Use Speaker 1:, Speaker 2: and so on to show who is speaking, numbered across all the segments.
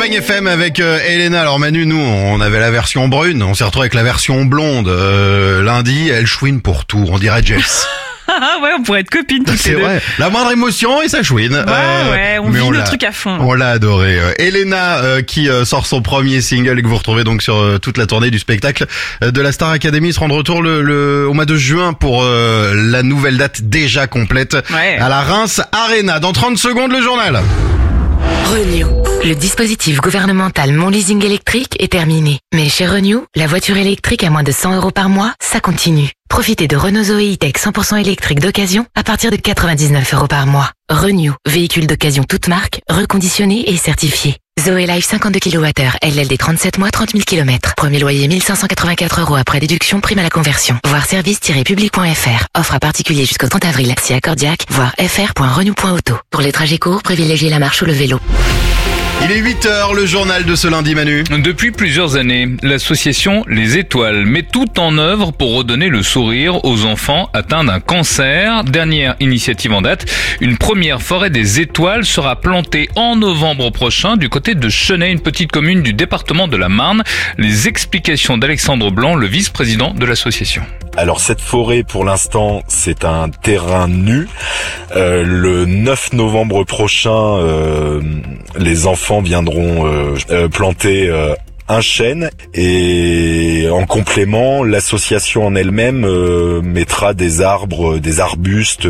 Speaker 1: Bang FM avec Elena. Alors Manu, nous, on avait la version brune, on s'est retrouvé avec la version blonde. Lundi, elle chouine pour tout, on dirait Jess.
Speaker 2: Ouais, on pourrait être copines toutes les deux.
Speaker 1: C'est vrai, la moindre émotion et ça chouine.
Speaker 2: Ouais, on vit le truc à fond.
Speaker 1: On l'a adoré. Elena qui sort son premier single et que vous retrouvez donc sur toute la tournée du spectacle de la Star Academy, sera de retour au mois de juin pour la nouvelle date déjà complète à la Reims Arena. Dans 30 secondes, le journal.
Speaker 3: Renew. Le dispositif gouvernemental Mon Leasing électrique est terminé. Mais chez Renew, la voiture électrique à moins de 100 € par mois, ça continue. Profitez de Renault Zoé E-Tech 100% électrique d'occasion à partir de 99 € par mois. Renew, véhicule d'occasion toute marque, reconditionné et certifié. Zoé Life 52 kWh, LLD 37 mois, 30 000 km. Premier loyer 1584 € après déduction, prime à la conversion. Voir service-public.fr. Offre à particulier jusqu'au 30 avril. Si accordiaque, voir fr.renew.auto. Pour les trajets courts, privilégiez la marche ou le vélo.
Speaker 1: Il est 8h, le journal de ce lundi, Manu.
Speaker 4: Depuis plusieurs années, l'association Les Étoiles met tout en œuvre pour redonner le sourire aux enfants atteints d'un cancer. Dernière initiative en date, une première forêt des étoiles sera plantée en novembre prochain du côté de Chenay, une petite commune du département de la Marne. Les explications d'Alexandre Blanc, le vice-président de l'association.
Speaker 5: Alors cette forêt, pour l'instant, c'est un terrain nu. Le 9 novembre prochain, les enfants viendront planter un chêne, et en complément, l'association en elle-même mettra des arbres, des arbustes,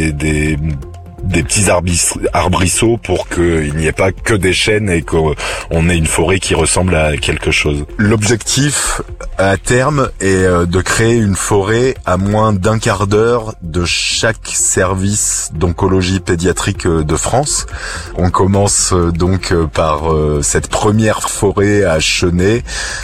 Speaker 5: des petits arbrisseaux pour qu'il n'y ait pas que des chênes et qu'on ait une forêt qui ressemble à quelque chose. L'objectif à terme est de créer une forêt à moins d'un quart d'heure de chaque service d'oncologie pédiatrique de France. On commence donc par cette première forêt à Chenay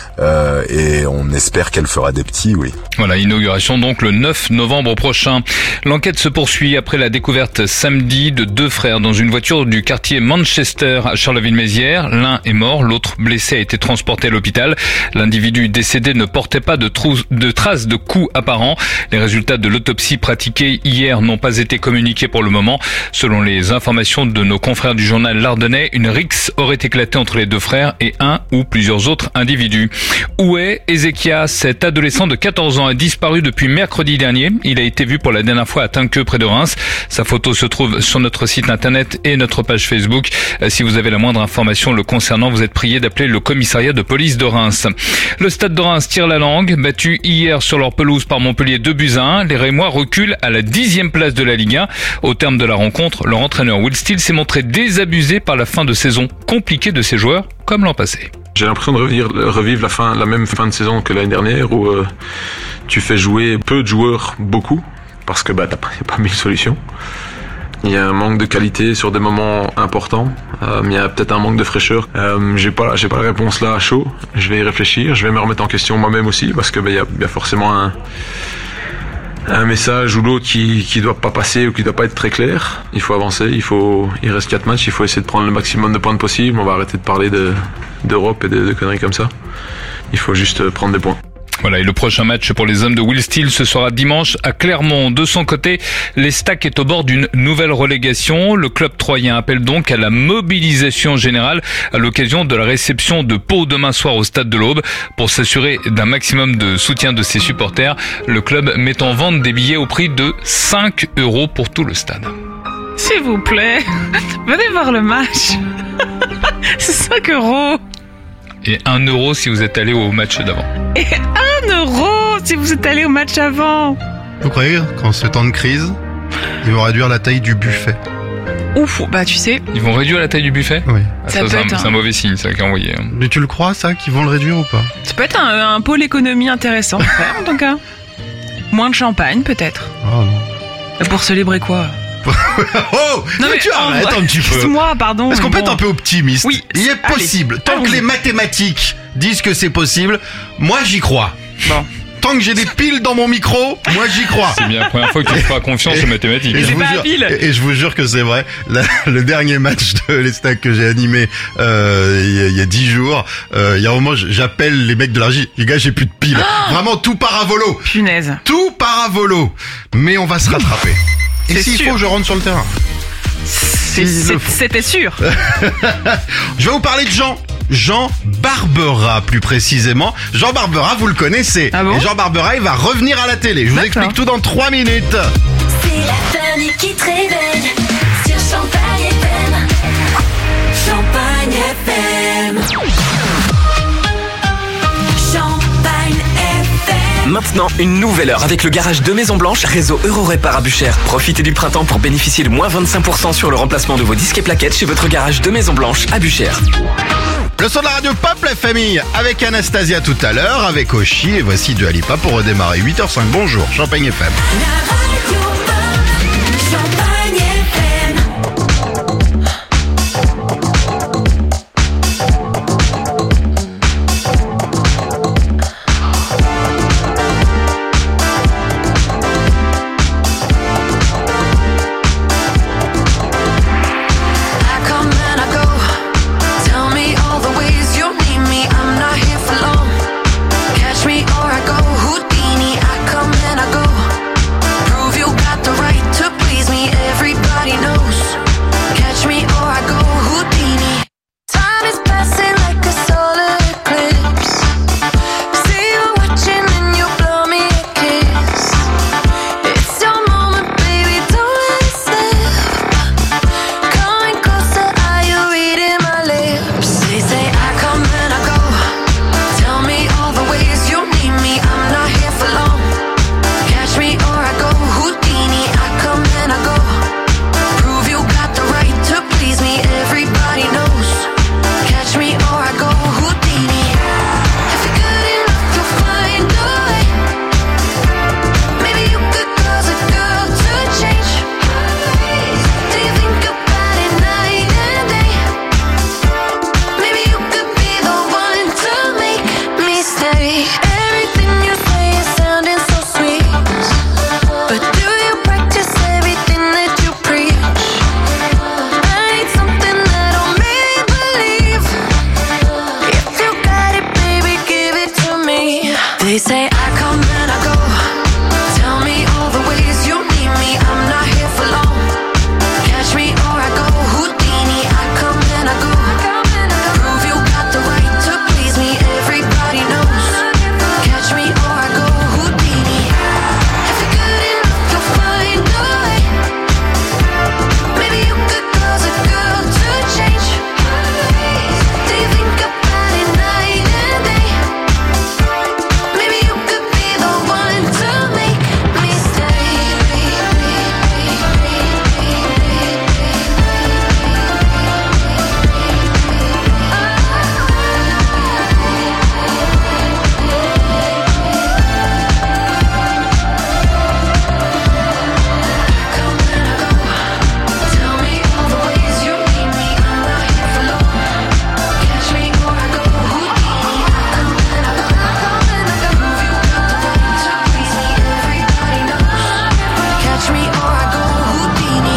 Speaker 5: et on espère qu'elle fera des petits, oui.
Speaker 4: Voilà, inauguration donc le 9 novembre prochain. L'enquête se poursuit après la découverte samedi de deux frères dans une voiture du quartier Manchester à Charleville-Mézières. L'un est mort, l'autre blessé a été transporté à l'hôpital. L'individu décédé ne portait pas de traces de coups apparents. Les résultats de l'autopsie pratiquée hier n'ont pas été communiqués pour le moment. Selon les informations de nos confrères du journal L'Ardennais, une rixe aurait éclaté entre les deux frères et un ou plusieurs autres individus. Où est Ezekia? Cet adolescent de 14 ans a disparu depuis mercredi dernier. Il a été vu pour la dernière fois à Tinqueux près de Reims. Sa photo se trouve sur notre site internet et notre page Facebook. Si vous avez la moindre information le concernant, vous êtes prié d'appeler le commissariat de police de Reims. Le stade de Reims tire la langue. Battu hier sur leur pelouse par Montpellier 2-1, les Rémois reculent à la 10e place de la Ligue 1. Au terme de la rencontre, leur entraîneur Will Steele s'est montré désabusé par la fin de saison compliquée de ses joueurs, comme l'an passé.
Speaker 6: J'ai l'impression de revivre la même fin de saison que l'année dernière où tu fais jouer peu de joueurs beaucoup parce que t'as pas mille solutions. Il y a un manque de qualité sur des moments importants. Il y a peut-être un manque de fraîcheur. J'ai pas la réponse là à chaud. Je vais y réfléchir. Je vais me remettre en question moi-même aussi parce que il y a forcément un message ou l'autre qui doit pas passer ou qui doit pas être très clair. Il faut avancer. Il reste 4 matchs. Il faut essayer de prendre le maximum de points possible. On va arrêter de parler d'Europe et de conneries comme ça. Il faut juste prendre des points.
Speaker 4: Voilà, et le prochain match pour les hommes de Will Steele, ce sera dimanche à Clermont. De son côté, l'Estac est au bord d'une nouvelle relégation. Le club troyen appelle donc à la mobilisation générale à l'occasion de la réception de Pau demain soir au stade de l'Aube. Pour s'assurer d'un maximum de soutien de ses supporters, le club met en vente des billets au prix de 5 € pour tout le stade.
Speaker 2: S'il vous plaît, venez voir le match. C'est 5 €.
Speaker 4: Et 1 € si vous êtes allé au match d'avant.
Speaker 2: Et 1 € si vous êtes allé au match avant.
Speaker 1: Vous croyez qu'en ce temps de crise, ils vont réduire la taille du buffet?
Speaker 2: Ouf, tu sais.
Speaker 4: Ils vont réduire la taille du buffet?
Speaker 1: Oui.
Speaker 2: Ça peut être
Speaker 4: c'est un mauvais signe, ça, qui est envoyé.
Speaker 1: Mais tu le crois, ça, qu'ils vont le réduire ou pas?
Speaker 2: Ça peut être un pôle économie intéressant à faire, en tout cas. Moins de champagne, peut-être.
Speaker 1: Oh non.
Speaker 2: Pour célébrer quoi?
Speaker 1: Oh, non mais tu arrêtes un petit peu.
Speaker 2: Excuse-moi, pardon.
Speaker 1: Est-ce qu'on peut être un peu optimiste?
Speaker 2: Oui.
Speaker 1: Il est possible.
Speaker 2: Allez,
Speaker 1: Tant que les mathématiques disent que c'est possible, moi j'y crois.
Speaker 2: Bon.
Speaker 1: Tant que j'ai des piles dans mon micro, moi j'y crois.
Speaker 4: C'est bien la première fois que tu te feras confiance aux mathématiques.
Speaker 1: Et je vous jure que c'est vrai. Le dernier match de l'Estac que j'ai animé il y a 10 jours, il y a un moment j'appelle les mecs de la régie. Les gars, j'ai plus de piles. Vraiment tout part à volo.
Speaker 2: Punaise.
Speaker 1: Tout part à volo. Mais on va se rattraper. Et s'il faut, je rentre sur le terrain.
Speaker 2: C'était sûr.
Speaker 1: Je vais vous parler de Jean. Jean Barbera plus précisément. Jean Barbera, vous le connaissez.
Speaker 2: Ah bon ?
Speaker 1: Et Jean Barbera, il va revenir à la télé. Je vous
Speaker 2: D'accord.
Speaker 1: explique tout dans 3 minutes.
Speaker 7: C'est la famille qui te réveille sur Champagne FM. Champagne FM. Champagne FM.
Speaker 8: Maintenant, une nouvelle heure avec le garage de Maison Blanche, réseau Eurorépar à Buchères. Profitez du printemps pour bénéficier de moins 25% sur le remplacement de vos disques et plaquettes chez votre garage de Maison Blanche à Buchères.
Speaker 1: Le son de la radio Pop, la famille, avec Anastasia tout à l'heure, avec Oshi, et voici Dua Lipa pour redémarrer. 8h05, bonjour, Champagne FM.
Speaker 7: La radio Pop, Champagne FM. I come and I go. Tell me all the ways you need me. I'm not here for long. Catch me or I go Houdini. I come and I go. Prove you got the right to please me. Everybody knows. Catch me or I go Houdini. Time is passing like a solar eclipse. See you watching and you blow me a kiss. It's your moment, baby, don't let it slip. Coming closer, are you reading my lips? They say I come and I go. Tell me all the ways you need me. I'm not here for long. Catch me or I go Houdini. I come and I go. Prove you got the right to please me. Everybody knows. Catch me or I go Houdini. If you're good enough, you'll find a way. Maybe you could cause a girl to change. Do you think about it night and day? Maybe you could be the one to make me stay. Everything you say is sounding so sweet, but do you practice everything that you preach? I need something that'll make me believe. If you got it, baby, give it to me. They say I come and I go. Tell me all the ways you need me. I'm not here for long. Catch me or I go Houdini. I come and I go. Prove you got the right to please me. Everybody knows. Catch me or I go Houdini. If you're good enough, you'll find a way. Maybe you could cause a girl to change. Do you think about it night and day? Maybe you could be the one to make me stay. Come and I go. Tell me all the ways you need me. I'm not here for long. Catch me or I go Houdini. Come and I go. Prove you got the right to please me. Everybody knows. Catch me or I go Houdini.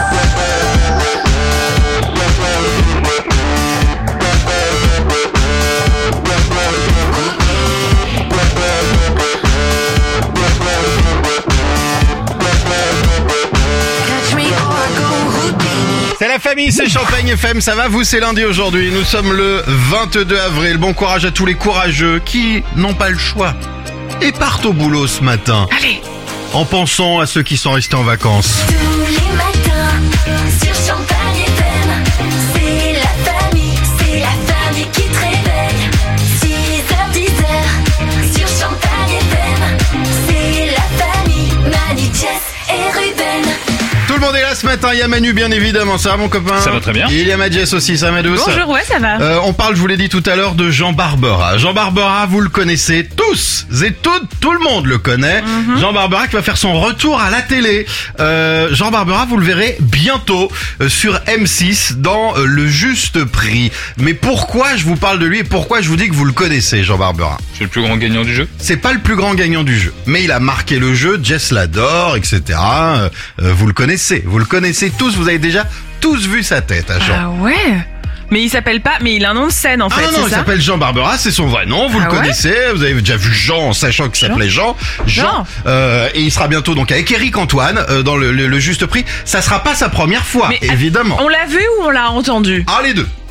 Speaker 7: Catch me or I go Houdini.
Speaker 1: C'est la famille, c'est Champagne FM, ça va vous? C'est lundi aujourd'hui, nous sommes le 22 avril. Bon courage à tous les courageux qui n'ont pas le choix et partent au boulot ce matin
Speaker 2: Allez,
Speaker 1: en pensant à ceux qui sont restés en vacances.
Speaker 7: Tous les matins sur Champagne FM, c'est la famille qui te réveille. 6h, 10h sur Champagne FM, c'est la famille, Manu, Jess et Ruben.
Speaker 1: Tout le monde est là ce matin, il y a Manu bien évidemment, ça va mon copain?
Speaker 4: Ça va très bien.
Speaker 1: Et il y a Madjess aussi, ça va Madous?
Speaker 2: bonjour, ouais, ça va.
Speaker 1: On parle, je vous l'ai dit tout à l'heure, de Jean Barbera. Jean Barbera, vous le connaissez tous et toutes, tout le monde le connaît. Jean Barbera qui va faire son retour à la télé. Jean Barbera, vous le verrez bientôt sur M6 dans Le Juste Prix. Mais pourquoi je vous parle de lui et pourquoi je vous dis que vous le connaissez, Jean Barbera?
Speaker 4: C'est le plus grand gagnant du jeu.
Speaker 1: C'est pas le plus grand gagnant du jeu, mais il a marqué le jeu, Jess l'adore, etc. Vous le connaissez tous, vous avez déjà tous vu sa tête à Jean.
Speaker 2: Ah ouais. Mais il s'appelle pas, mais il a un nom de scène en fait,
Speaker 1: Ah non,
Speaker 2: c'est
Speaker 1: il
Speaker 2: ça?
Speaker 1: s'appelle Jean Barbera, c'est son vrai nom, vous
Speaker 2: Ah
Speaker 1: le
Speaker 2: ouais
Speaker 1: connaissez, vous avez déjà vu Jean en sachant qu'il s'appelait Jean. Et il sera bientôt donc avec Eric Antoine dans le Juste Prix. Ça sera pas sa première fois,
Speaker 2: Mais
Speaker 1: évidemment.
Speaker 2: On l'a vu ou on l'a entendu?
Speaker 1: Ah, les deux.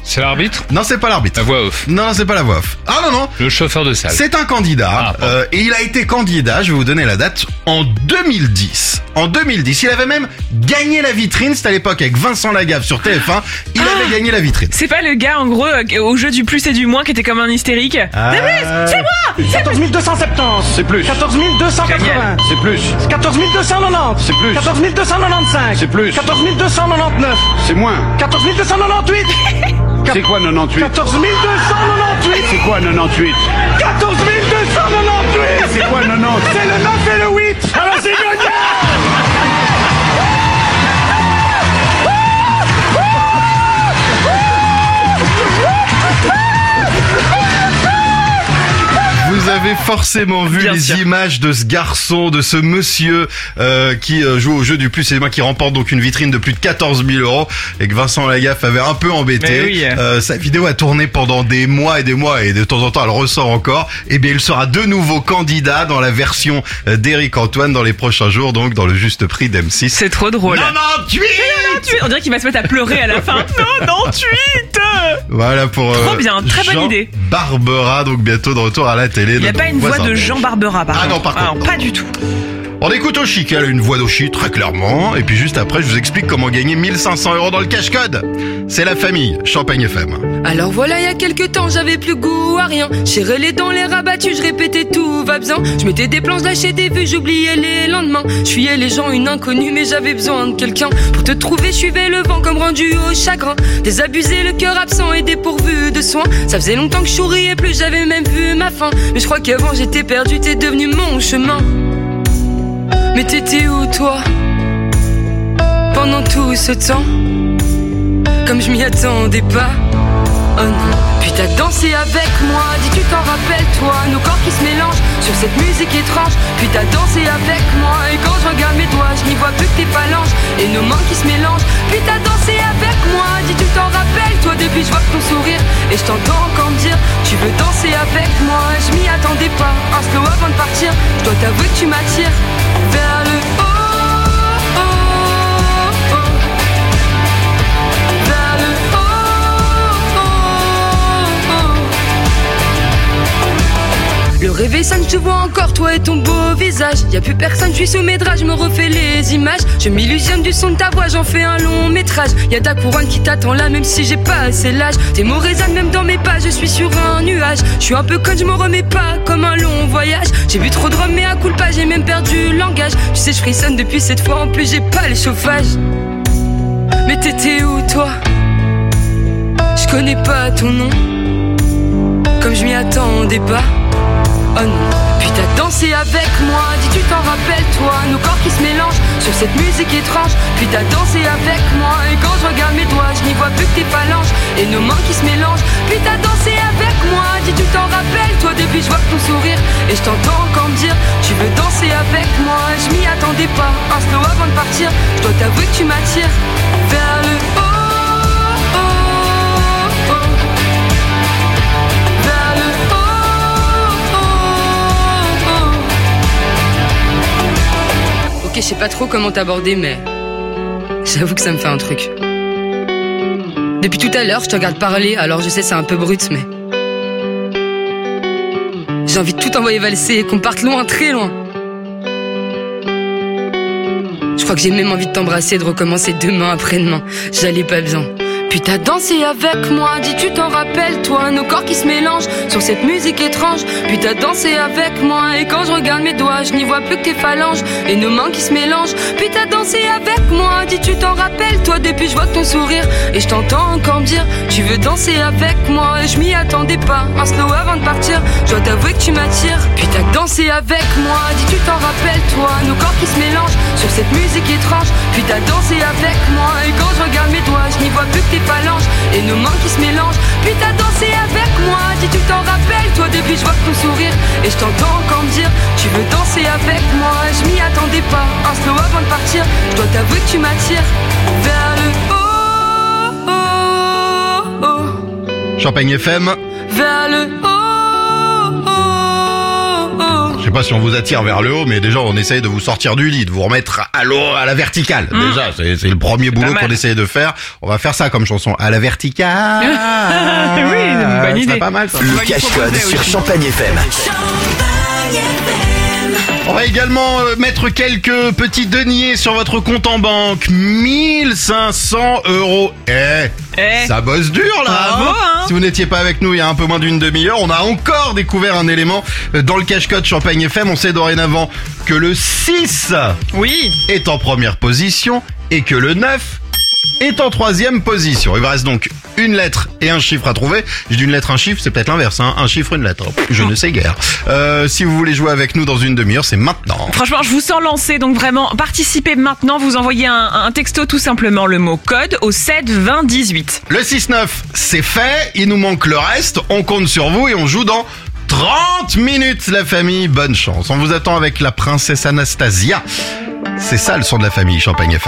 Speaker 4: C'est l'arbitre?
Speaker 1: Non, c'est pas l'arbitre.
Speaker 4: La voix off.
Speaker 1: Non, c'est pas la voix off. Ah non.
Speaker 4: Le chauffeur de salle.
Speaker 1: C'est un candidat,
Speaker 4: pardon.
Speaker 1: et il a été candidat, je vais vous donner la date, en 2010. En 2010, il avait même gagné la vitrine, c'était à l'époque avec Vincent Lagaffe sur TF1, il avait gagné la vitrine.
Speaker 2: C'est pas le gars, en gros, au jeu du plus et du moins qui était comme un hystérique.
Speaker 1: Ah.
Speaker 2: C'est moi!
Speaker 9: 14 270.
Speaker 10: C'est plus.
Speaker 9: 14 280.
Speaker 10: C'est plus.
Speaker 9: 14 290.
Speaker 10: C'est plus.
Speaker 9: 14 295.
Speaker 10: C'est plus.
Speaker 9: 14 299.
Speaker 10: C'est moins.
Speaker 9: 14 298.
Speaker 10: C'est quoi 98?
Speaker 9: 14 298.
Speaker 10: C'est quoi 98?
Speaker 9: 14 298.
Speaker 10: C'est quoi 90?
Speaker 9: C'est le 9 et le 8. Alors c'est gagné.
Speaker 1: Vous avez forcément vu
Speaker 2: Bien
Speaker 1: les
Speaker 2: sûr.
Speaker 1: images de ce garçon, de ce monsieur qui joue au jeu du plus et du moins, qui remporte donc une vitrine de plus de 14 000 euros et que Vincent Lagaffe avait un peu embêté.
Speaker 2: Mais oui.
Speaker 1: Sa vidéo a tourné pendant des mois et de temps en temps elle ressort encore. Et bien il sera de nouveau candidat dans la version d'Éric Antoine dans les prochains jours, donc dans le juste prix d'M6.
Speaker 2: C'est trop drôle.
Speaker 1: 98.
Speaker 2: On dirait qu'il va se mettre à pleurer à la fin. 98.
Speaker 1: Voilà pour
Speaker 2: Trop bien, très bonne
Speaker 1: Jean
Speaker 2: idée.
Speaker 1: Barbera, donc bientôt de retour à la télé.
Speaker 2: Il n'y a
Speaker 1: notre
Speaker 2: pas une voix
Speaker 1: voisin
Speaker 2: de
Speaker 1: belge.
Speaker 2: Jean Barbera, par
Speaker 1: Ah
Speaker 2: contre.
Speaker 1: non, par contre, non.
Speaker 2: Pas du tout.
Speaker 1: On écoute Oshi, qui a une voix d'Oshi, très clairement. Et puis juste après, je vous explique comment gagner 1500 euros dans le cash-code. C'est la famille, Champagne FM.
Speaker 11: Alors voilà, il y a quelques temps, j'avais plus goût à rien. J'ai relais dans les rabattus, je répétais tout va bien. Je mettais des planches, lâchais des vues, j'oubliais les lendemains. Je fuyais les gens, une inconnue, mais j'avais besoin de quelqu'un. Pour te trouver, je suivais le vent comme rendu au chagrin. Désabusé, le cœur absent et dépourvu de soins. Ça faisait longtemps que je souriais plus, j'avais même vu ma fin. Mais je crois qu'avant j'étais perdu, t'es devenu mon chemin. Mais t'étais où toi pendant tout ce temps? Comme je m'y attendais pas. Oh non. Puis t'as dansé avec moi, dis tu t'en rappelles toi. Nos corps qui se mélangent sur cette musique étrange. Puis t'as dansé avec moi. Et quand je regarde mes doigts, je n'y vois plus que tes phalanges et nos mains qui se mélangent. Puis t'as dansé avec moi, dis tu t'en rappelles toi. Depuis je vois que ton sourire et je t'entends encore me dire tu veux danser avec moi. Je m'y attendais pas, un slow avant de partir. Je dois t'avouer que tu m'attires vers le haut. Le réveil sonne, je te vois encore, toi et ton beau visage. Y'a plus personne, je suis sous mes draps, je me refais les images. Je m'illusionne du son de ta voix, j'en fais un long métrage. Y'a ta couronne qui t'attend là, même si j'ai pas assez l'âge. Tes mots résonnent même dans mes pas, je suis sur un nuage. Je suis un peu conne, je me remets pas comme un long voyage. J'ai bu trop de rhum, mais à coup pas, j'ai même perdu le langage. Tu sais, je frissonne depuis cette fois, en plus j'ai pas le chauffage. Mais t'étais où toi? Je connais pas ton nom, comme je m'y attendais pas. Oh non. Puis t'as dansé avec moi, dis tu t'en rappelles toi. Nos corps qui se mélangent sur cette musique étrange. Puis t'as dansé avec moi. Et quand je regarde mes doigts, je n'y vois plus que tes phalanges et nos mains qui se mélangent. Puis t'as dansé avec moi, dis tu t'en rappelles toi. Depuis je vois que ton sourire et je t'entends encore me dire tu veux danser avec moi. Je m'y attendais pas, un slow avant de partir. Je dois t'avouer que tu m'attires vers le haut. Ok, je sais pas trop comment t'aborder, mais j'avoue que ça me fait un truc. Depuis tout à l'heure, je te regarde parler, alors je sais c'est un peu brut, mais j'ai envie de tout envoyer valser et qu'on parte loin, très loin. Je crois que j'ai même envie de t'embrasser et de recommencer demain après-demain. J'allais pas bien. Puis t'as dansé avec moi, dis tu t'en rappelles toi. Nos corps qui se mélangent sur cette musique étrange. Puis t'as dansé avec moi. Et quand je regarde mes doigts, je n'y vois plus que tes phalanges et nos mains qui se mélangent. Puis t'as dansé avec moi, dis tu t'en rappelles toi. Depuis je vois ton sourire et je t'entends encore me dire tu veux danser avec moi. Et je m'y attendais pas, un slow avant de partir. Je dois t'avouer que tu m'attires. Puis t'as dansé avec moi, dis tu t'en rappelles toi. Nos corps qui se mélangent sur cette musique étrange. Puis t'as dansé avec moi. Et quand je regarde mes doigts, je n'y vois plus que tes phalanges et nos mains qui se mélangent. Puis t'as dansé avec moi, dis tu t'en rappelles toi. Depuis je vois ton sourire et je t'entends encore me dire tu veux danser avec moi. Je m'y attendais pas, un slow avant de partir. Je dois t'avouer que tu m'attires vers le haut.
Speaker 1: Champagne FM.
Speaker 11: Vers le haut.
Speaker 1: Je sais pas si on vous attire vers le haut, mais déjà on essaye de vous sortir du lit, de vous remettre à l'eau, à la verticale. Déjà, c'est le premier boulot qu'on essaye de faire. On va faire ça comme chanson, à la verticale.
Speaker 2: Oui, une bonne idée.
Speaker 1: C'est pas mal ça.
Speaker 8: Le cache-code sur Champagne FM.
Speaker 1: On va également mettre quelques petits deniers sur votre compte en banque. 1500 €. Ça bosse dur là.
Speaker 2: Bravo, hein.
Speaker 1: Si vous n'étiez pas avec nous il y a un peu moins d'une demi-heure, on a encore découvert un élément dans le cache-code Champagne FM. On sait dorénavant que le 6 est en première position et que le 9 est en troisième position. Il vous reste donc une lettre et un chiffre à trouver. Je dis une lettre, un chiffre, c'est peut-être l'inverse, hein. Un chiffre, une lettre. Je ne sais guère. Si vous voulez jouer avec nous dans une demi-heure, c'est maintenant.
Speaker 2: Franchement, je vous sens lancé, donc vraiment, participez maintenant. Vous envoyez un texto, tout simplement, le mot code au 7 20 18.
Speaker 1: Le 6-9, c'est fait. Il nous manque le reste. On compte sur vous et on joue dans 30 minutes, la famille. Bonne chance. On vous attend avec la princesse Anastasia. C'est ça le son de la famille Champagne FM.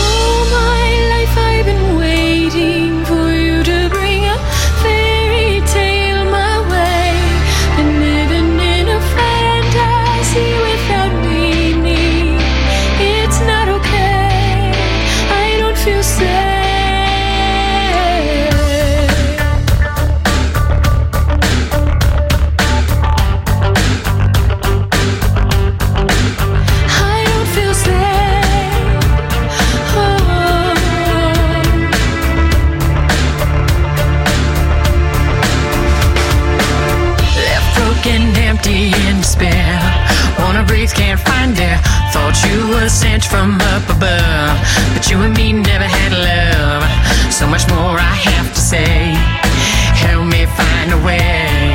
Speaker 12: Can't find it. Thought you were sent from up above, but you and me never had love. So much more I have to say. Help me find a way.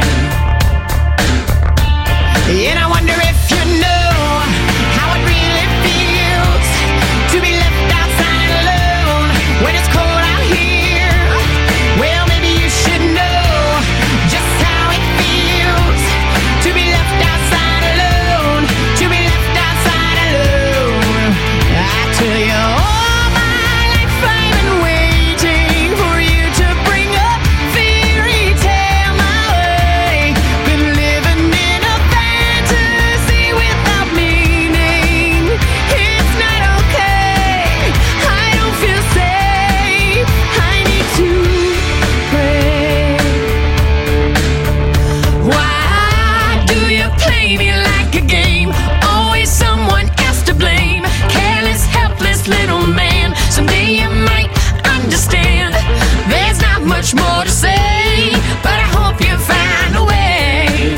Speaker 12: And I wonder if you know how it really feels to be left outside alone when it's cold out here. Well, maybe you should know just how it feels to be left outside alone. To be left outside alone. I tell you, all my life I've been waiting for you to bring a fairy tale my way. Been living in a fantasy without meaning. It's not okay. I don't feel safe. I need to pray. Why do you play me like a game? Always someone else to blame. Careless, helpless little man. Someday you might understand. There's not much more to say, but I hope you find a way.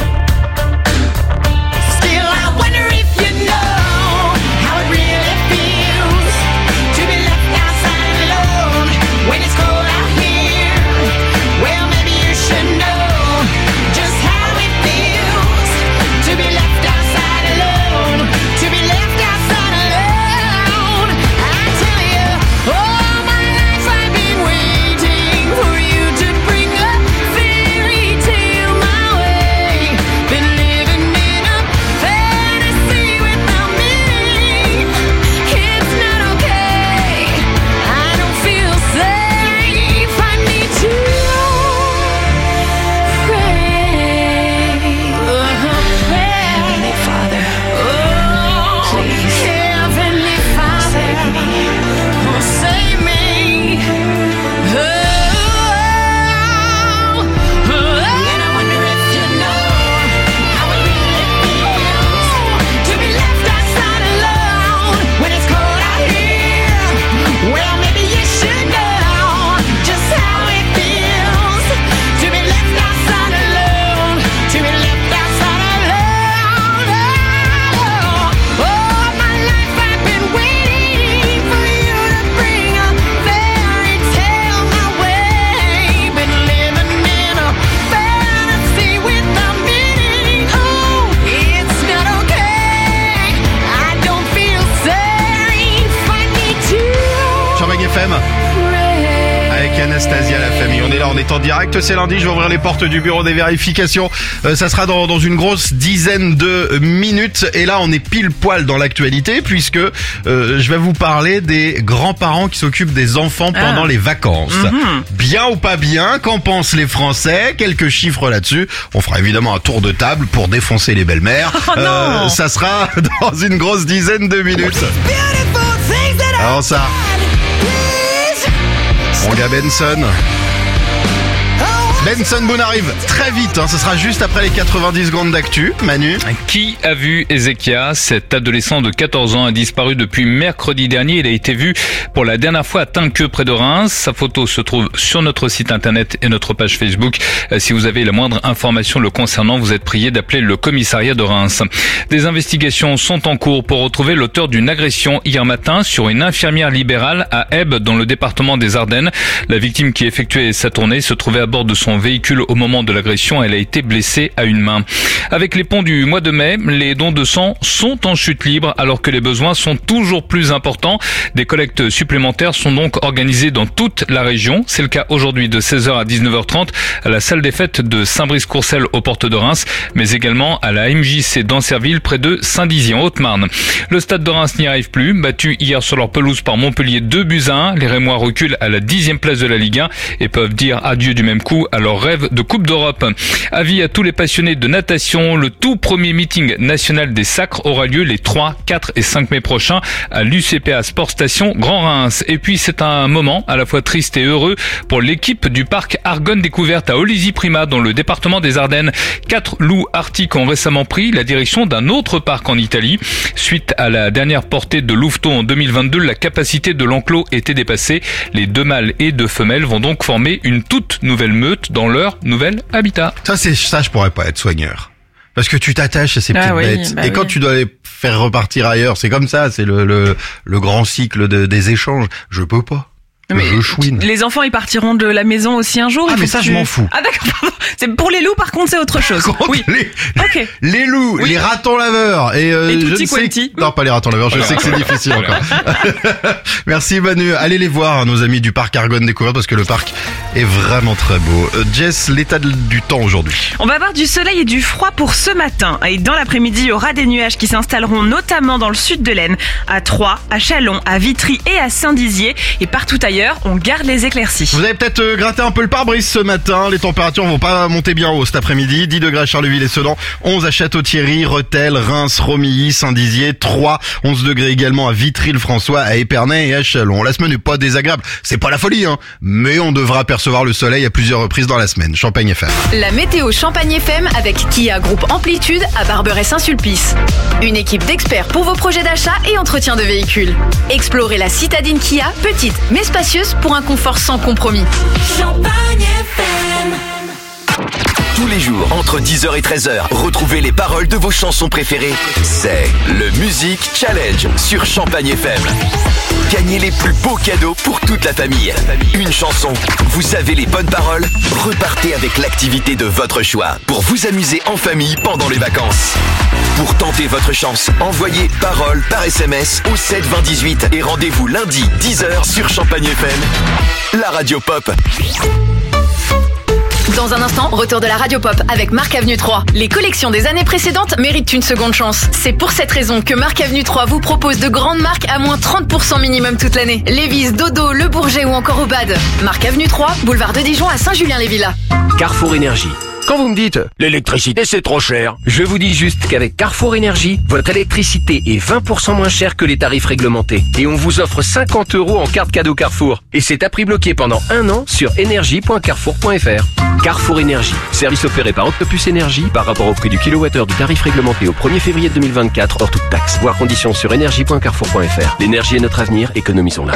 Speaker 12: Still, I wonder if you know how it really feels to be left outside alone when it's cold out here. Well, maybe you should know just how it feels to be left outside alone. To be left outside alone. I tell you, all my life I've been waiting for you to bring a fairy tale my way. Been living in a fantasy without meaning. It's not okay. I don't feel safe. I need to pray. Heavenly Father, please. Heavenly Father, save me. And I wonder if you know how it really feels to be left outside alone when it's cold out here. Well, maybe you should know just how it feels to be left outside alone. To be left outside alone. All my life I've been waiting for you to bring a fairy tale my way. Been living in a fantasy without meaning. Oh, it's not okay. I don't feel safe. I need to
Speaker 1: Champagne FM
Speaker 12: pray.
Speaker 1: avec avec Anastasia, la famille. On est là, on est en direct, c'est lundi, je vais ouvrir les portes du bureau des vérifications. Ça sera dans une grosse dizaine de minutes. Et là, on est pile poil dans l'actualité puisque je vais vous parler des grands-parents qui s'occupent des enfants pendant les vacances. Bien ou pas bien, qu'en pensent les Français? Quelques chiffres là-dessus. On fera évidemment un tour de table pour défoncer les belles-mères. Ça sera dans une grosse dizaine de minutes. Alors ça, mon gars Benson Boone arrive très vite, ce sera juste après les 90 secondes d'actu. Manu.
Speaker 4: Qui a vu Ezekia? Cet adolescent de 14 ans a disparu depuis mercredi dernier. Il a été vu pour la dernière fois à Tinqueux près de Reims. Sa photo se trouve sur notre site internet et notre page Facebook. Si vous avez la moindre information le concernant, vous êtes prié d'appeler le commissariat de Reims. Des investigations sont en cours pour retrouver l'auteur d'une agression hier matin sur une infirmière libérale à Ebbe dans le département des Ardennes. La victime qui effectuait sa tournée se trouvait à bord de son véhicule au moment de l'agression. Elle a été blessée à une main. Avec les ponts du mois de mai, les dons de sang sont en chute libre alors que les besoins sont toujours plus importants. Des collectes supplémentaires sont donc organisées dans toute la région. C'est le cas aujourd'hui de 16h à 19h30 à la salle des fêtes de Saint-Brice-Courcelles aux portes de Reims, mais également à la MJC d'Ancerville près de Saint-Dizier en Haute-Marne. Le stade de Reims n'y arrive plus. Battu hier sur leur pelouse par Montpellier 2-1, les Rémois reculent à la 10e place de la Ligue 1 et peuvent dire adieu du même coup à leur rêve de Coupe d'Europe. Avis à tous les passionnés de natation, le tout premier meeting national des sacres aura lieu les 3, 4 et 5 mai prochains à l'UCPA Sport Station Grand Reims. Et puis c'est un moment à la fois triste et heureux pour l'équipe du parc Argonne Découverte à Olizy-Prima dans le département des Ardennes. 4 loups arctiques ont récemment pris la direction d'un autre parc en Italie. Suite à la dernière portée de louveteaux en 2022, la capacité de l'enclos était dépassée. Les 2 mâles et 2 femelles vont donc former une toute nouvelle meute dans leur nouvel habitat.
Speaker 1: Ça, je pourrais pas être soigneur. Parce que tu t'attaches à ces petites bêtes. Et quand tu dois les faire repartir ailleurs, c'est comme ça, c'est le grand cycle des échanges. Je peux pas.
Speaker 2: Mais les enfants, ils partiront de la maison aussi un jour.
Speaker 1: Mais ça, je m'en fous.
Speaker 2: Ah d'accord. C'est pour les loups, par contre, c'est autre chose. Oui.
Speaker 1: Les loups, les ratons laveurs et
Speaker 2: Tutti Quanti.
Speaker 1: Non, pas les ratons laveurs. Je sais que c'est difficile encore. Merci Manu. Allez les voir, nos amis du parc Argonne Découverte, parce que le parc est vraiment très beau. Jess, l'état du temps aujourd'hui.
Speaker 2: On va avoir du soleil et du froid pour ce matin. Et dans l'après-midi, il y aura des nuages qui s'installeront notamment dans le sud de l'Aisne, à Troyes, à Châlons, à Vitry et à Saint-Dizier. Et partout ailleurs, on garde les éclaircies.
Speaker 1: Vous avez peut-être gratté un peu le pare-brise ce matin. Les températures vont pas monter bien haut cet après-midi. 10 degrés à Charleville et Sedan, 11 à Château-Thierry, Rethel, Reims, Romilly, Saint-Dizier, 3, 11 degrés également à Vitry-le-François, à Épernay et à Châlons. La semaine n'est pas désagréable. C'est pas la folie, mais on devra apercevoir le soleil à plusieurs reprises dans la semaine. Champagne FM.
Speaker 13: La météo Champagne FM avec Kia Groupe Amplitude à Barberet-Saint-Sulpice. Une équipe d'experts pour vos projets d'achat et entretien de véhicules. Explorez la citadine Kia, petite mais spacieuse pour un confort sans compromis.
Speaker 7: Champagne FM.
Speaker 14: Tous les jours, entre 10h et 13h, retrouvez les paroles de vos chansons préférées. C'est le Music Challenge sur Champagne FM. Gagnez les plus beaux cadeaux pour toute la famille. Une chanson, vous savez les bonnes paroles, repartez avec l'activité de votre choix pour vous amuser en famille pendant les vacances. Pour tenter votre chance, envoyez paroles par SMS au 7 20 18 et rendez-vous lundi 10h sur Champagne FM, la radio pop.
Speaker 13: Dans un instant, retour de la radio pop avec Marc Avenue 3. Les collections des années précédentes méritent une seconde chance. C'est pour cette raison que Marc Avenue 3 vous propose de grandes marques à moins 30% minimum toute l'année. Lévi's, Dodo, Le Bourget ou encore Obad. Marc Avenue 3, boulevard de Dijon à Saint-Julien-les-Villas.
Speaker 15: Carrefour Énergie. Quand vous me dites « l'électricité c'est trop cher », je vous dis juste qu'avec Carrefour Énergie, votre électricité est 20% moins chère que les tarifs réglementés. Et on vous offre 50 € en carte cadeau Carrefour. Et c'est à prix bloqué pendant 1 an sur énergie.carrefour.fr. Carrefour Énergie, service opéré par Octopus Énergie par rapport au prix du kilowattheure du tarif réglementé au 1er février 2024 hors toute taxe. Voir conditions sur énergie.carrefour.fr. L'énergie est notre avenir, économisons-la.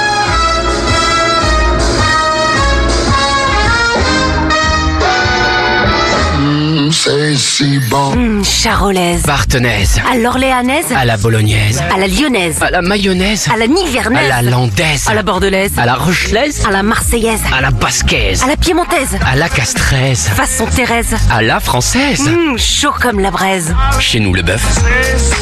Speaker 16: C'est si bon.
Speaker 17: Charolaise.
Speaker 16: Barthenaise.
Speaker 17: À l'orléanaise.
Speaker 16: À la bolognaise.
Speaker 17: À la lyonnaise.
Speaker 16: À la mayonnaise.
Speaker 17: À la nivernaise.
Speaker 16: À la landaise.
Speaker 17: À la bordelaise.
Speaker 16: À la rochelaise.
Speaker 17: À la marseillaise.
Speaker 16: À la basquaise.
Speaker 17: À la piémontaise.
Speaker 16: À la castraise.
Speaker 17: Façon Thérèse.
Speaker 16: À la française.
Speaker 17: Chaud comme la braise.
Speaker 16: Chez nous, le bœuf,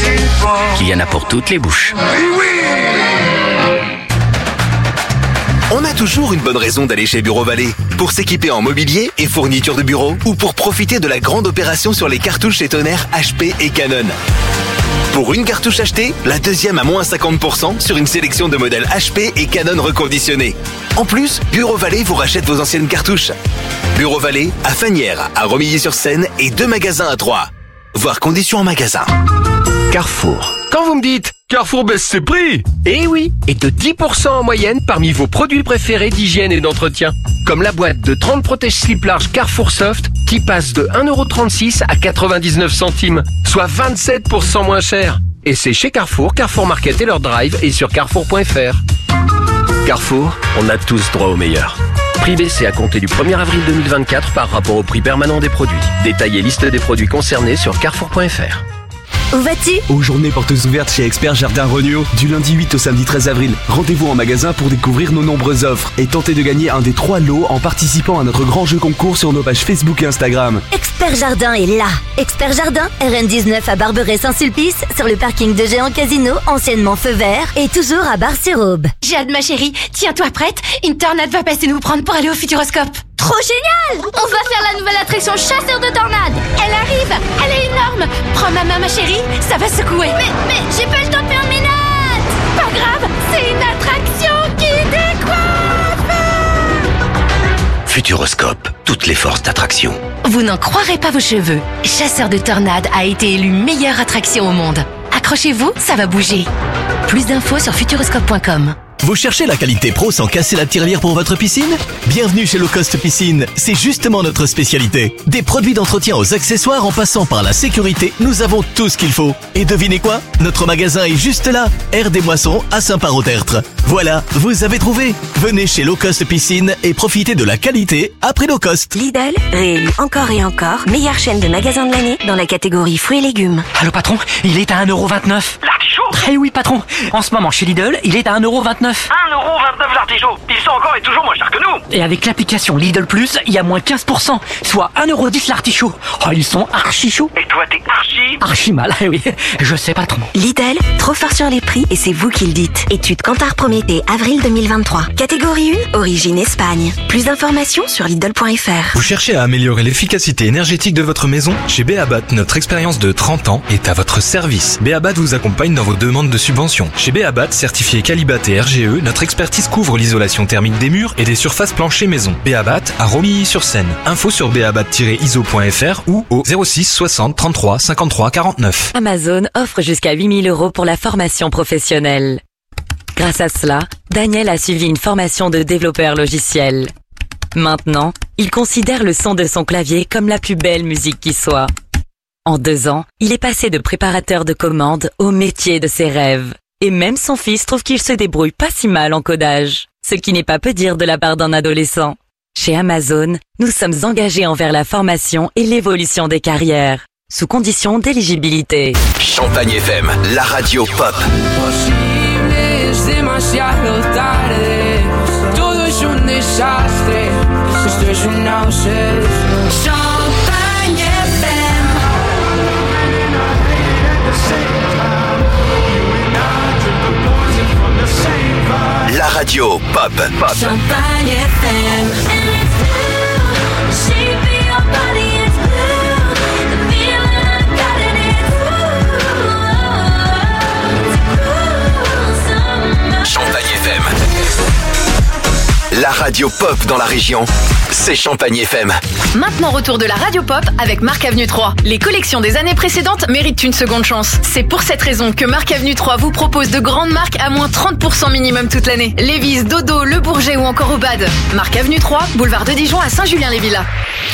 Speaker 16: il y en a pour toutes les bouches.
Speaker 14: On a toujours une bonne raison d'aller chez Bureau Vallée. Pour s'équiper en mobilier et fournitures de bureau ou pour profiter de la grande opération sur les cartouches et tonnerres HP et Canon. Pour une cartouche achetée, la deuxième à moins 50% sur une sélection de modèles HP et Canon reconditionnés. En plus, Bureau Vallée vous rachète vos anciennes cartouches. Bureau Vallée à Fagnières, à Romilly-sur-Seine et 2 magasins à Troyes. Voir conditions en magasin.
Speaker 15: Carrefour. Quand vous me dites Carrefour baisse ses prix, eh oui, et de 10% en moyenne parmi vos produits préférés d'hygiène et d'entretien. Comme la boîte de 30 protège-slip large Carrefour Soft qui passe de 1,36€ à 99 centimes, soit 27% moins cher. Et c'est chez Carrefour, Carrefour Market et leur drive et sur carrefour.fr. Carrefour, on a tous droit au meilleur. Prix baissé à compter du 1er avril 2024 par rapport au prix permanent des produits. Détail et liste des produits concernés sur carrefour.fr.
Speaker 17: Où vas-tu?
Speaker 18: Aux journées portes ouvertes chez Expert Jardin Regnault, du lundi 8 au samedi 13 avril. Rendez-vous en magasin pour découvrir nos nombreuses offres et tenter de gagner un des 3 lots en participant à notre grand jeu concours sur nos pages Facebook et Instagram.
Speaker 17: Expert Jardin est là. Expert Jardin, RN19 à Barberet-Saint-Sulpice, sur le parking de Géant Casino, anciennement Feu Vert, et toujours à Bar-sur-Aube.
Speaker 19: J'ai hâte, ma chérie. Tiens-toi prête. Une tornade va passer nous prendre pour aller au Futuroscope.
Speaker 20: Trop génial! On va faire la nouvelle attraction chasseur de tornades.
Speaker 19: Elle arrive. Elle est énorme. Prends ma main, ma chérie. Ça va secouer.
Speaker 20: Mais j'ai pas le temps de faire mes notes.
Speaker 19: Pas grave. C'est une attraction qui décoiffe.
Speaker 16: Futuroscope, toutes les forces d'attraction.
Speaker 19: Vous n'en croirez pas vos cheveux. Chasseur de tornades a été élu meilleure attraction au monde. Accrochez-vous, ça va bouger. Plus d'infos sur futuroscope.com.
Speaker 21: Vous cherchez la qualité pro sans casser la tirelire pour votre piscine? Bienvenue chez Low Cost Piscine, c'est justement notre spécialité. Des produits d'entretien aux accessoires en passant par la sécurité, nous avons tout ce qu'il faut. Et devinez quoi? Notre magasin est juste là, Aire des Moissons à Saint-Parot-Tertre. Voilà, vous avez trouvé. Venez chez Low Cost Piscine et profitez de la qualité à prix low cost.
Speaker 17: Lidl, réélu encore et encore, meilleure chaîne de magasins de l'année dans la catégorie fruits et légumes.
Speaker 22: Allô patron, il est à 1,29€.
Speaker 23: L'artichaut?
Speaker 22: Eh oui patron, en ce moment chez Lidl, il est à 1,29€.
Speaker 23: 1,29€ l'artichaut. Ils sont encore et toujours moins chers que nous.
Speaker 22: Et avec l'application Lidl Plus, il y a moins 15%, soit 1,10€ l'artichaut. Oh, ils sont archi chauds.
Speaker 23: Et toi, t'es
Speaker 22: archi mal, eh oui. Je sais patron.
Speaker 17: Lidl, trop fort sur les prix et c'est vous qui le dites. Étude Kantar Prométhée, avril 2023. Catégorie 1, origine Espagne. Plus d'informations sur Lidl.fr.
Speaker 24: Vous cherchez à améliorer l'efficacité énergétique de votre maison? Chez Beabat, notre expérience de 30 ans est à votre service. Beabat vous accompagne dans vos demandes de subventions. Chez Beabat, certifié Calibat et RGE, notre expertise couvre l'isolation thermique des murs et des surfaces planchers maison. Beabat à Romilly-sur-Seine. Info sur beabat-iso.fr ou au 06 60 33 53 49.
Speaker 25: Amazon offre jusqu'à 8 000 € pour la formation professionnelle. Grâce à cela, Daniel a suivi une formation de développeur logiciel. Maintenant, il considère le son de son clavier comme la plus belle musique qui soit. En 2 ans, il est passé de préparateur de commandes au métier de ses rêves. Et même son fils trouve qu'il se débrouille pas si mal en codage. Ce qui n'est pas peu dire de la part d'un adolescent. Chez Amazon, nous sommes engagés envers la formation et l'évolution des carrières, sous condition d'éligibilité.
Speaker 14: Champagne FM, la radio pop.
Speaker 11: Es demasiado tarde, todo es un desastre, esto es una obsesión. Champagne FM.
Speaker 14: La radio pop.
Speaker 11: Champagne FM.
Speaker 14: Champagne FM. La radio pop dans la région, c'est Champagne FM.
Speaker 13: Maintenant retour de la radio pop avec Marc Avenue 3. Les collections des années précédentes méritent une seconde chance. C'est pour cette raison que Marc Avenue 3 vous propose de grandes marques à moins 30% minimum toute l'année. Lévi's, Dodo, Le Bourget ou encore Obad. Marc Avenue 3, boulevard de Dijon à Saint-Julien-les-Villas.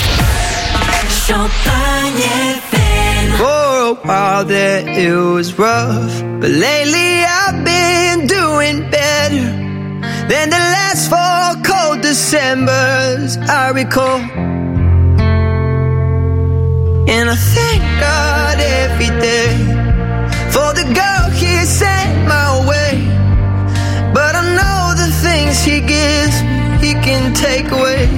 Speaker 11: Champagne FM. For a while there it was rough, but lately I've been doing better than the last 4 cold Decembers I recall. And I thank God every day for the girl He sent my way. But I know the things He gives me, He can take away.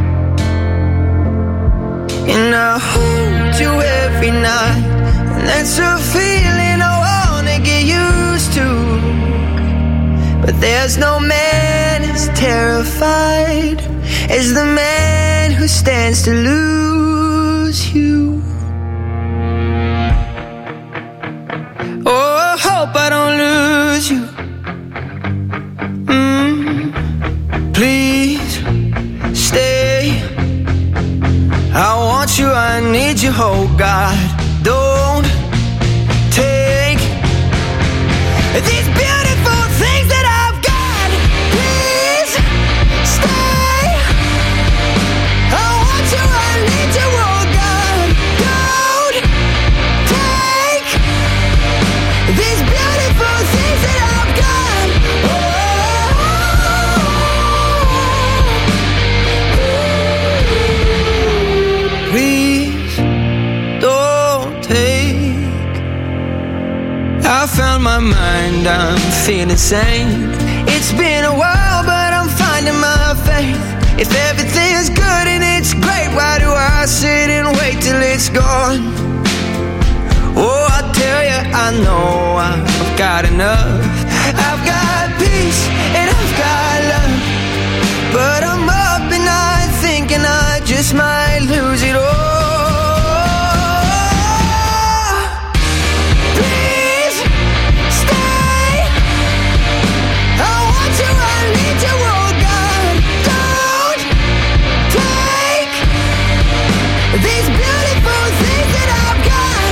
Speaker 11: And I hold you every night, and that's a feeling I wanna get used to. But there's no man as
Speaker 3: terrified as the man who stands to lose you. Oh, I hope I don't lose you. Please stay. I want you, I need you, oh God. Don't take these beautiful things that I've got. Please stay. I want you, I need you, oh God. Don't take these beautiful things that I've got. Please don't take. I found my mind, I'm feeling sane. It's been a while, but I'm finding my faith. If everything's good and it's great, why do I sit and wait till it's gone? Oh, I tell you, I know I've got enough. I've got peace and I've got love, but I'm up and I'm thinking I just might lose it all. Please stay. I want you, I need you, oh God. Don't take these beautiful things that I've got.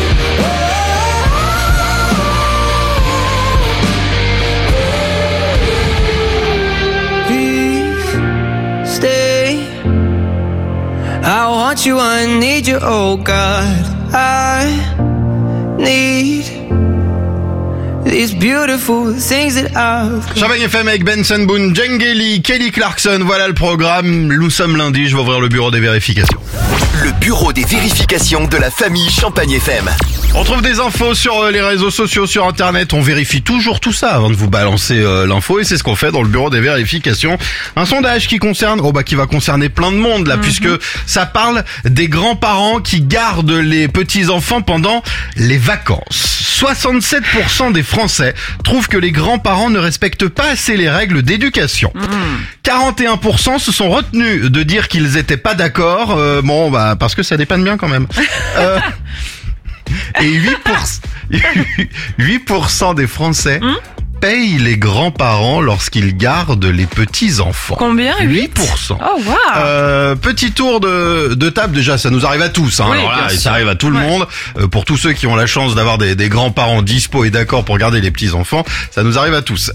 Speaker 3: Please stay. I want you, I need you, oh God. I need these beautiful things that I've got.
Speaker 1: Champagne FM avec Benson Boone, Jengeli, Kelly Clarkson, voilà le programme. Nous sommes lundi, je vais ouvrir le bureau des vérifications.
Speaker 14: Le bureau des vérifications de la famille Champagne FM.
Speaker 1: On trouve des infos sur les réseaux sociaux, sur internet, on vérifie toujours tout ça avant de vous balancer l'info et c'est ce qu'on fait dans le bureau des vérifications. Un sondage qui concerne, qui va concerner plein de monde là, puisque ça parle des grands-parents qui gardent les petits-enfants pendant les vacances. 67% des Français trouvent que les grands-parents ne respectent pas assez les règles d'éducation. 41% se sont retenus de dire qu'ils étaient pas d'accord, parce que ça dépanne bien quand même. Et 8% des Français payent les grands-parents lorsqu'ils gardent les petits-enfants.
Speaker 2: Combien?
Speaker 1: 8%.
Speaker 2: Oh, wow.
Speaker 1: Petit tour de table, déjà, ça nous arrive à tous. Hein.
Speaker 2: Oui,
Speaker 1: alors là,
Speaker 2: bien
Speaker 1: ça
Speaker 2: sûr.
Speaker 1: arrive à tout le monde. Pour tous ceux qui ont la chance d'avoir des grands-parents dispo et d'accord pour garder les petits-enfants, ça nous arrive à tous.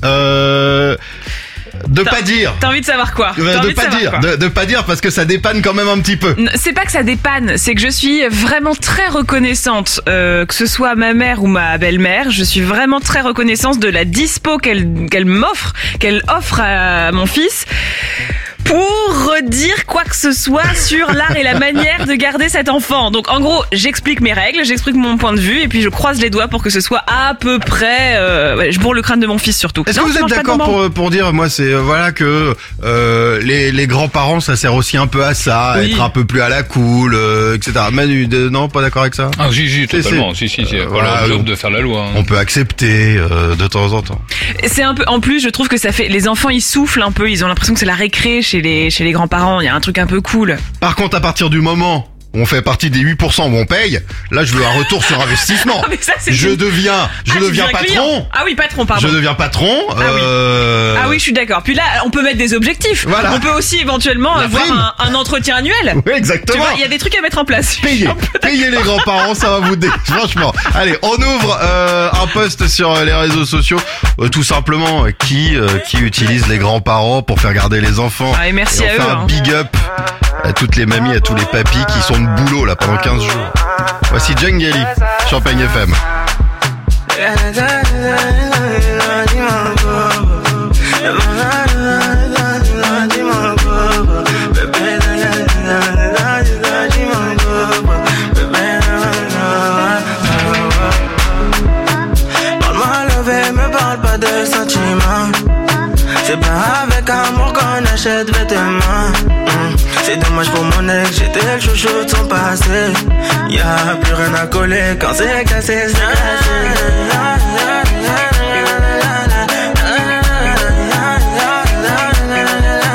Speaker 1: Pas dire.
Speaker 2: T'as envie de savoir quoi?
Speaker 1: De pas dire parce que ça dépanne quand même un petit peu.
Speaker 2: C'est pas que ça dépanne, c'est que je suis vraiment très reconnaissante, que ce soit ma mère ou ma belle-mère, je suis vraiment très reconnaissante de la dispo qu'elle offre à mon fils pour dire quoi que ce soit sur l'art et la manière de garder cet enfant. Donc en gros, j'explique mes règles, j'explique mon point de vue et puis je croise les doigts pour que ce soit à peu près... je bourre le crâne de mon fils surtout.
Speaker 1: Est-ce que vous êtes d'accord pour dire, moi c'est que les grands-parents ça sert aussi un peu à ça, à être un peu plus à la cool, etc. Manu, non, pas d'accord avec ça?
Speaker 4: Ah si, totalement. Si, c'est pas leur job de faire la loi. Hein.
Speaker 1: On peut accepter de temps en temps.
Speaker 2: C'est un peu, en plus je trouve que ça fait, les enfants ils soufflent un peu, ils ont l'impression que c'est la récré chez les grands-parents, il y a un truc un peu cool.
Speaker 1: Par contre, à partir du moment où on fait partie des 8% où on paye, là je veux un retour sur investissement.
Speaker 2: Mais ça,
Speaker 1: je deviens patron.
Speaker 2: Client. Ah oui, patron, pardon.
Speaker 1: Je deviens patron.
Speaker 2: Ah oui, je suis d'accord. Puis là, on peut mettre des objectifs.
Speaker 1: Voilà.
Speaker 2: On peut aussi éventuellement avoir un entretien annuel.
Speaker 1: Oui, exactement.
Speaker 2: Tu vois, il y a des trucs à mettre en place.
Speaker 1: Payez les grands-parents, ça va vous franchement. Allez, on ouvre un post sur les réseaux sociaux, tout simplement qui utilise les grands-parents pour faire garder les enfants.
Speaker 2: Ah, et merci à eux.
Speaker 1: On fait un big up à toutes les mamies, à tous les papis qui sont de boulot là pendant 15 jours. Voici Jengeli, Champagne FM.
Speaker 3: Parle-moi levé, me parle pas de sentiments. C'est pas avec amour qu'on achète vêtements. C'est dommage pour mon ex, j'étais le chouchou de son passé. Y'a plus rien à coller quand c'est cassé, c'est cassé.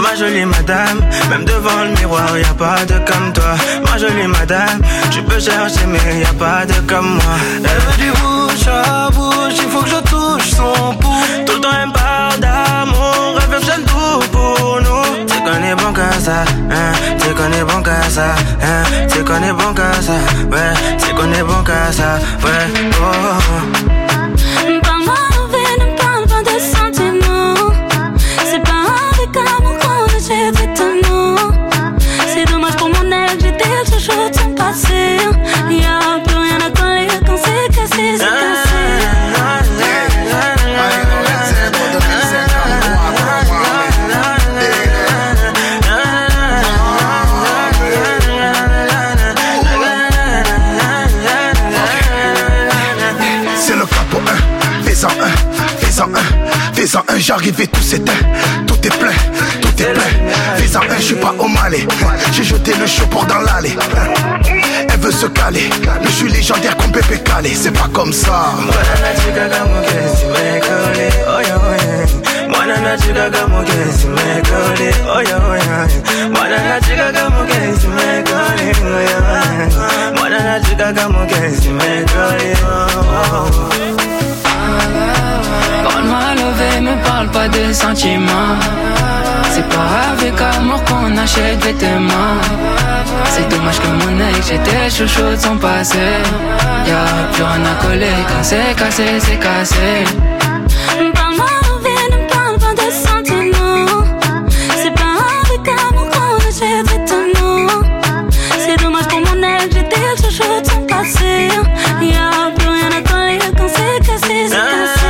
Speaker 3: ma jolie madame. Même devant le miroir, y a pas de comme toi. Ma jolie madame, tu peux chercher mais y a pas de comme moi. Elle veut du bouche à bouche, il faut que je touche son pouls. Tout le temps elle me parle d'amour, elle veut que j'aime tout pour nous. C'est qu'on est bon qu'à ça, hein. C'est qu'on est bon qu'à ça, hein. C'est qu'on est bon qu'à ça, ouais. C'est qu'on est bon qu'à ça, ouais. Oh.
Speaker 20: Parle-moi envers, ne parle pas de sentiments. C'est pas avec amour qu'on achète étonnant. C'est dommage pour mon ex, j'étais le chouchou de son passé. Y'a plus rien à coller quand c'est cassé, c'est cassé.
Speaker 5: C'est le capot 1, fais-en un, fais-en un, fais-en un, j'arrive et tout s'éteint, tout est plein, fais-en un, je suis pas au Malais, j'ai jeté le chapeau dans l'allée, elle veut se caler, mais je suis légendaire comme Pépé Calé, c'est pas comme ça.
Speaker 11: Parle-moi levé, me parle pas de sentiments. C'est pas avec amour qu'on achète vêtements. C'est dommage que mon ex, j'étais chouchou de son passé. Y'a plus rien à coller quand c'est cassé, c'est cassé.
Speaker 20: Parle-moi envers, ne parle pas de sentiments. C'est pas avec amour qu'on achète étonnant. C'est dommage pour mon ex, j'étais le chouchou de son passé. Y'a plus rien à coller quand c'est cassé, c'est cassé.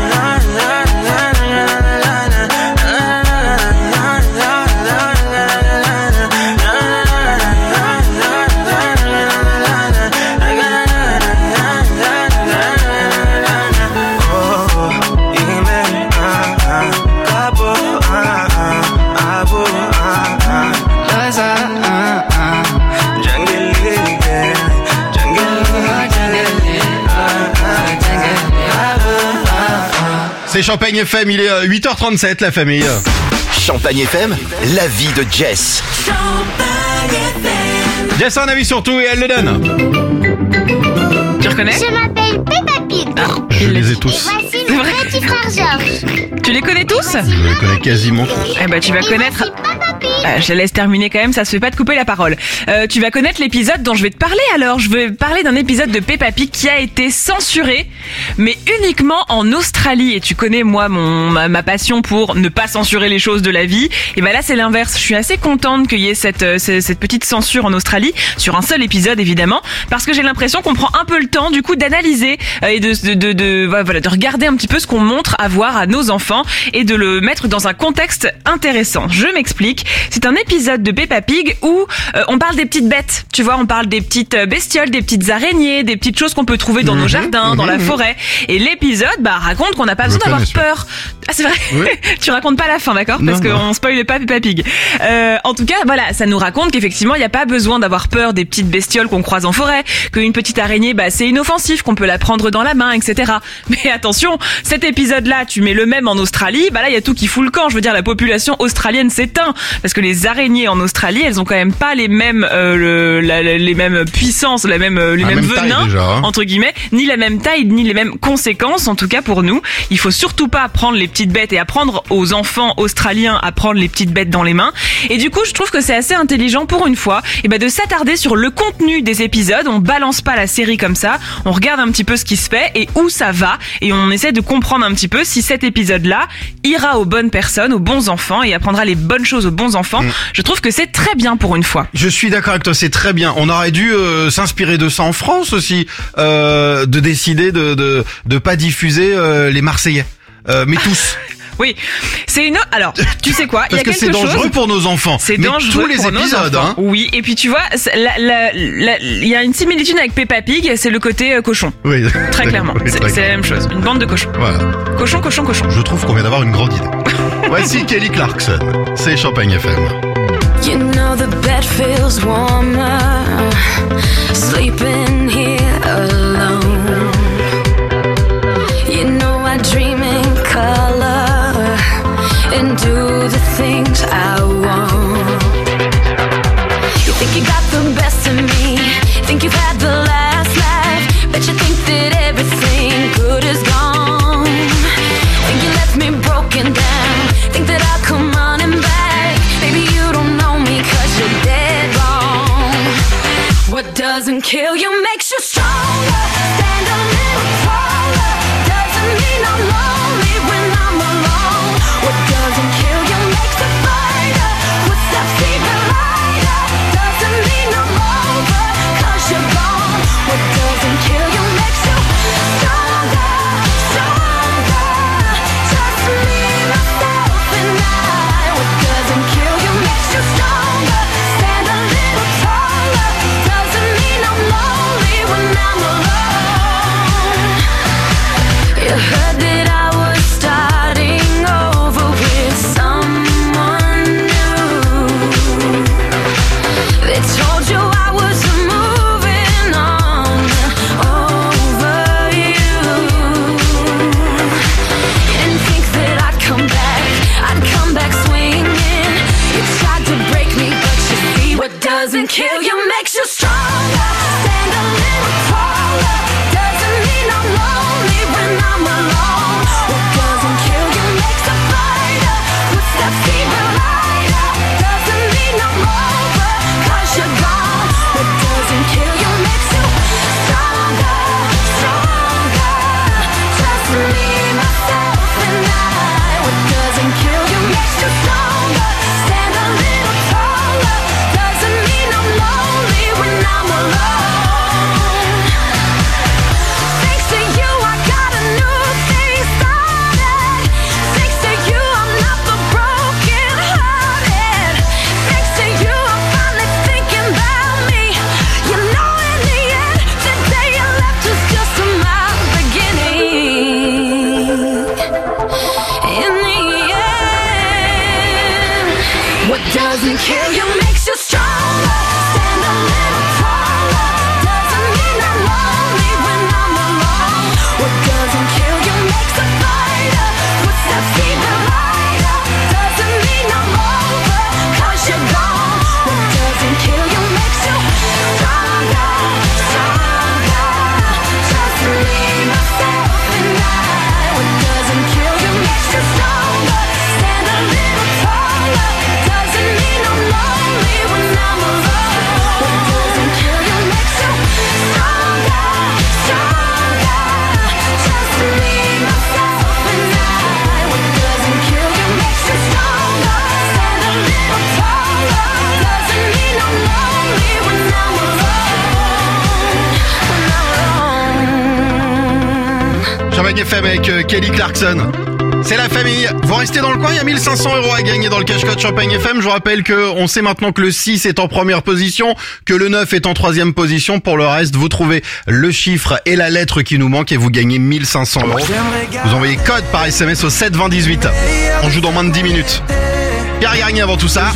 Speaker 1: C'est Champagne FM, il est 8h37 la famille.
Speaker 14: Champagne FM, la vie de Jess.
Speaker 1: Jess a un avis sur tout et elle le donne.
Speaker 2: Tu reconnais?
Speaker 6: Je m'appelle Peppa Pig.
Speaker 1: Je les ai tous.
Speaker 6: Voici mon petit frère Georges.
Speaker 2: Tu les connais tous?
Speaker 1: Je les connais quasiment tous.
Speaker 2: Eh ben tu vas connaître... je te laisse terminer quand même, ça se fait pas de couper la parole. Tu vas connaître l'épisode dont je vais te parler alors. Je vais parler d'un épisode de Peppa Pig qui a été censuré, mais uniquement en Australie. Et tu connais moi ma passion pour ne pas censurer les choses de la vie. Et ben là c'est l'inverse. Je suis assez contente qu'il y ait cette petite censure en Australie sur un seul épisode évidemment, parce que j'ai l'impression qu'on prend un peu le temps du coup d'analyser et de regarder un petit peu ce qu'on montre à voir à nos enfants et de le mettre dans un contexte intéressant. Je m'explique. C'est un épisode de Peppa Pig où on parle des petites bêtes. Tu vois, on parle des petites bestioles, des petites araignées, des petites choses qu'on peut trouver dans nos jardins, dans la forêt. Et l'épisode raconte qu'on n'a pas besoin d'avoir peur. Ah, c'est vrai. Oui. Tu racontes pas la fin, d'accord? Parce qu'on spoile pas Peppa Pig. En tout cas, voilà, ça nous raconte qu'effectivement, il n'y a pas besoin d'avoir peur des petites bestioles qu'on croise en forêt, qu'une petite araignée, c'est inoffensif, qu'on peut la prendre dans la main, etc. Mais attention, cet épisode-là, tu mets le même en Australie, là, il y a tout qui fout le camp. Je veux dire, la population australienne s'éteint. Parce que les araignées en Australie, elles ont quand même pas les mêmes les mêmes puissances, les mêmes venins déjà, hein. Entre guillemets, ni la même taille, ni les mêmes conséquences. En tout cas pour nous, il faut surtout pas prendre les petites bêtes et apprendre aux enfants australiens à prendre les petites bêtes dans les mains. Et du coup, je trouve que c'est assez intelligent pour une fois, de s'attarder sur le contenu des épisodes. On balance pas la série comme ça, on regarde un petit peu ce qui se fait et où ça va, et on essaie de comprendre un petit peu si cet épisode-là ira aux bonnes personnes, aux bons enfants et apprendra les bonnes choses aux bons enfants. Je trouve que c'est très bien pour une fois.
Speaker 1: Je suis d'accord avec toi, c'est très bien. On aurait dû s'inspirer de ça en France aussi, de décider de pas diffuser les Marseillais, mais tous.
Speaker 2: Oui, c'est une... Alors, tu sais quoi, il y a quelque chose...
Speaker 1: Parce que c'est dangereux pour nos enfants.
Speaker 2: C'est
Speaker 1: mais
Speaker 2: dangereux
Speaker 1: tous les
Speaker 2: pour
Speaker 1: épisodes,
Speaker 2: nos enfants.
Speaker 1: Hein.
Speaker 2: Oui, et puis tu vois, il y a une similitude avec Peppa Pig, c'est le côté cochon. Oui. Très clairement, oui, c'est la même chose. Une bande de cochons. Voilà. Cochon.
Speaker 1: Je trouve qu'on vient d'avoir une grande idée. Voici Kelly Clarkson. C'est Champagne FM.
Speaker 7: You know the bed feels warmer, sleeping here alone. You know I dream in color and do the things I doesn't kill you makes you stronger. Stand a little taller. Doesn't mean I'm lonely when I'm alone. What doesn't kill you makes a fighter. Footsteps even lighter. Doesn't mean I'm over, 'cause you're gone. What doesn't kill you makes you stronger, stronger. Just me, myself, and I. What doesn't kill you makes you stronger. Stand a little taller. Doesn't mean I'm lonely when I'm alone. You heard that I was starting over with someone new. They told you I was moving on over you. You didn't think that I'd come back swinging. You tried to break me, but you see what doesn't kill you makes you stronger. Stand a little taller. Doesn't mean I'm lonely when I'm alone. What doesn't kill you makes a fighter. Footsteps even lighter. Doesn't mean I'm over, 'cause you're gone. What doesn't kill you makes you stronger, stronger. Just me, myself, and I. What doesn't kill you makes you stronger. Stand a little taller. Doesn't mean I'm lonely when I'm alone. Thanks to you, I got a new thing started. Thanks to you, I'm not the broken hearted. Thanks to you, I'm finally thinking about me. You know, in the end, the day you left was just my beginning. In the end, what doesn't kill you makes you stronger. Stand a little taller. Doesn't mean I'm lonely when I'm alone. What doesn't kill you makes a fighter. Footsteps even lighter. Doesn't mean I'm over, 'cause you're gone. What doesn't kill you makes you stronger, stronger. Just me, myself, and I. What doesn't kill you makes you stronger. Stand a little taller. Doesn't mean I'm lonely when I'm alone. What doesn't kill you makes you stronger, stronger. Just me, myself, and I. What doesn't kill you makes you stronger. Stand a little taller. Doesn't mean I'm lonely when I'm alone.
Speaker 1: Champagne FM avec Kelly Clarkson. C'est la famille. Vous restez dans le coin, il y a 1500 € à gagner dans le cash code Champagne FM. Je vous rappelle que on sait maintenant que le 6 est en première position, que le 9 est en troisième position. Pour le reste, vous trouvez le chiffre et la lettre qui nous manque et vous gagnez 1500 €. Vous envoyez code par SMS au 7 20 18. On joue dans moins de 10 minutes. Pierre Garnier avant tout ça.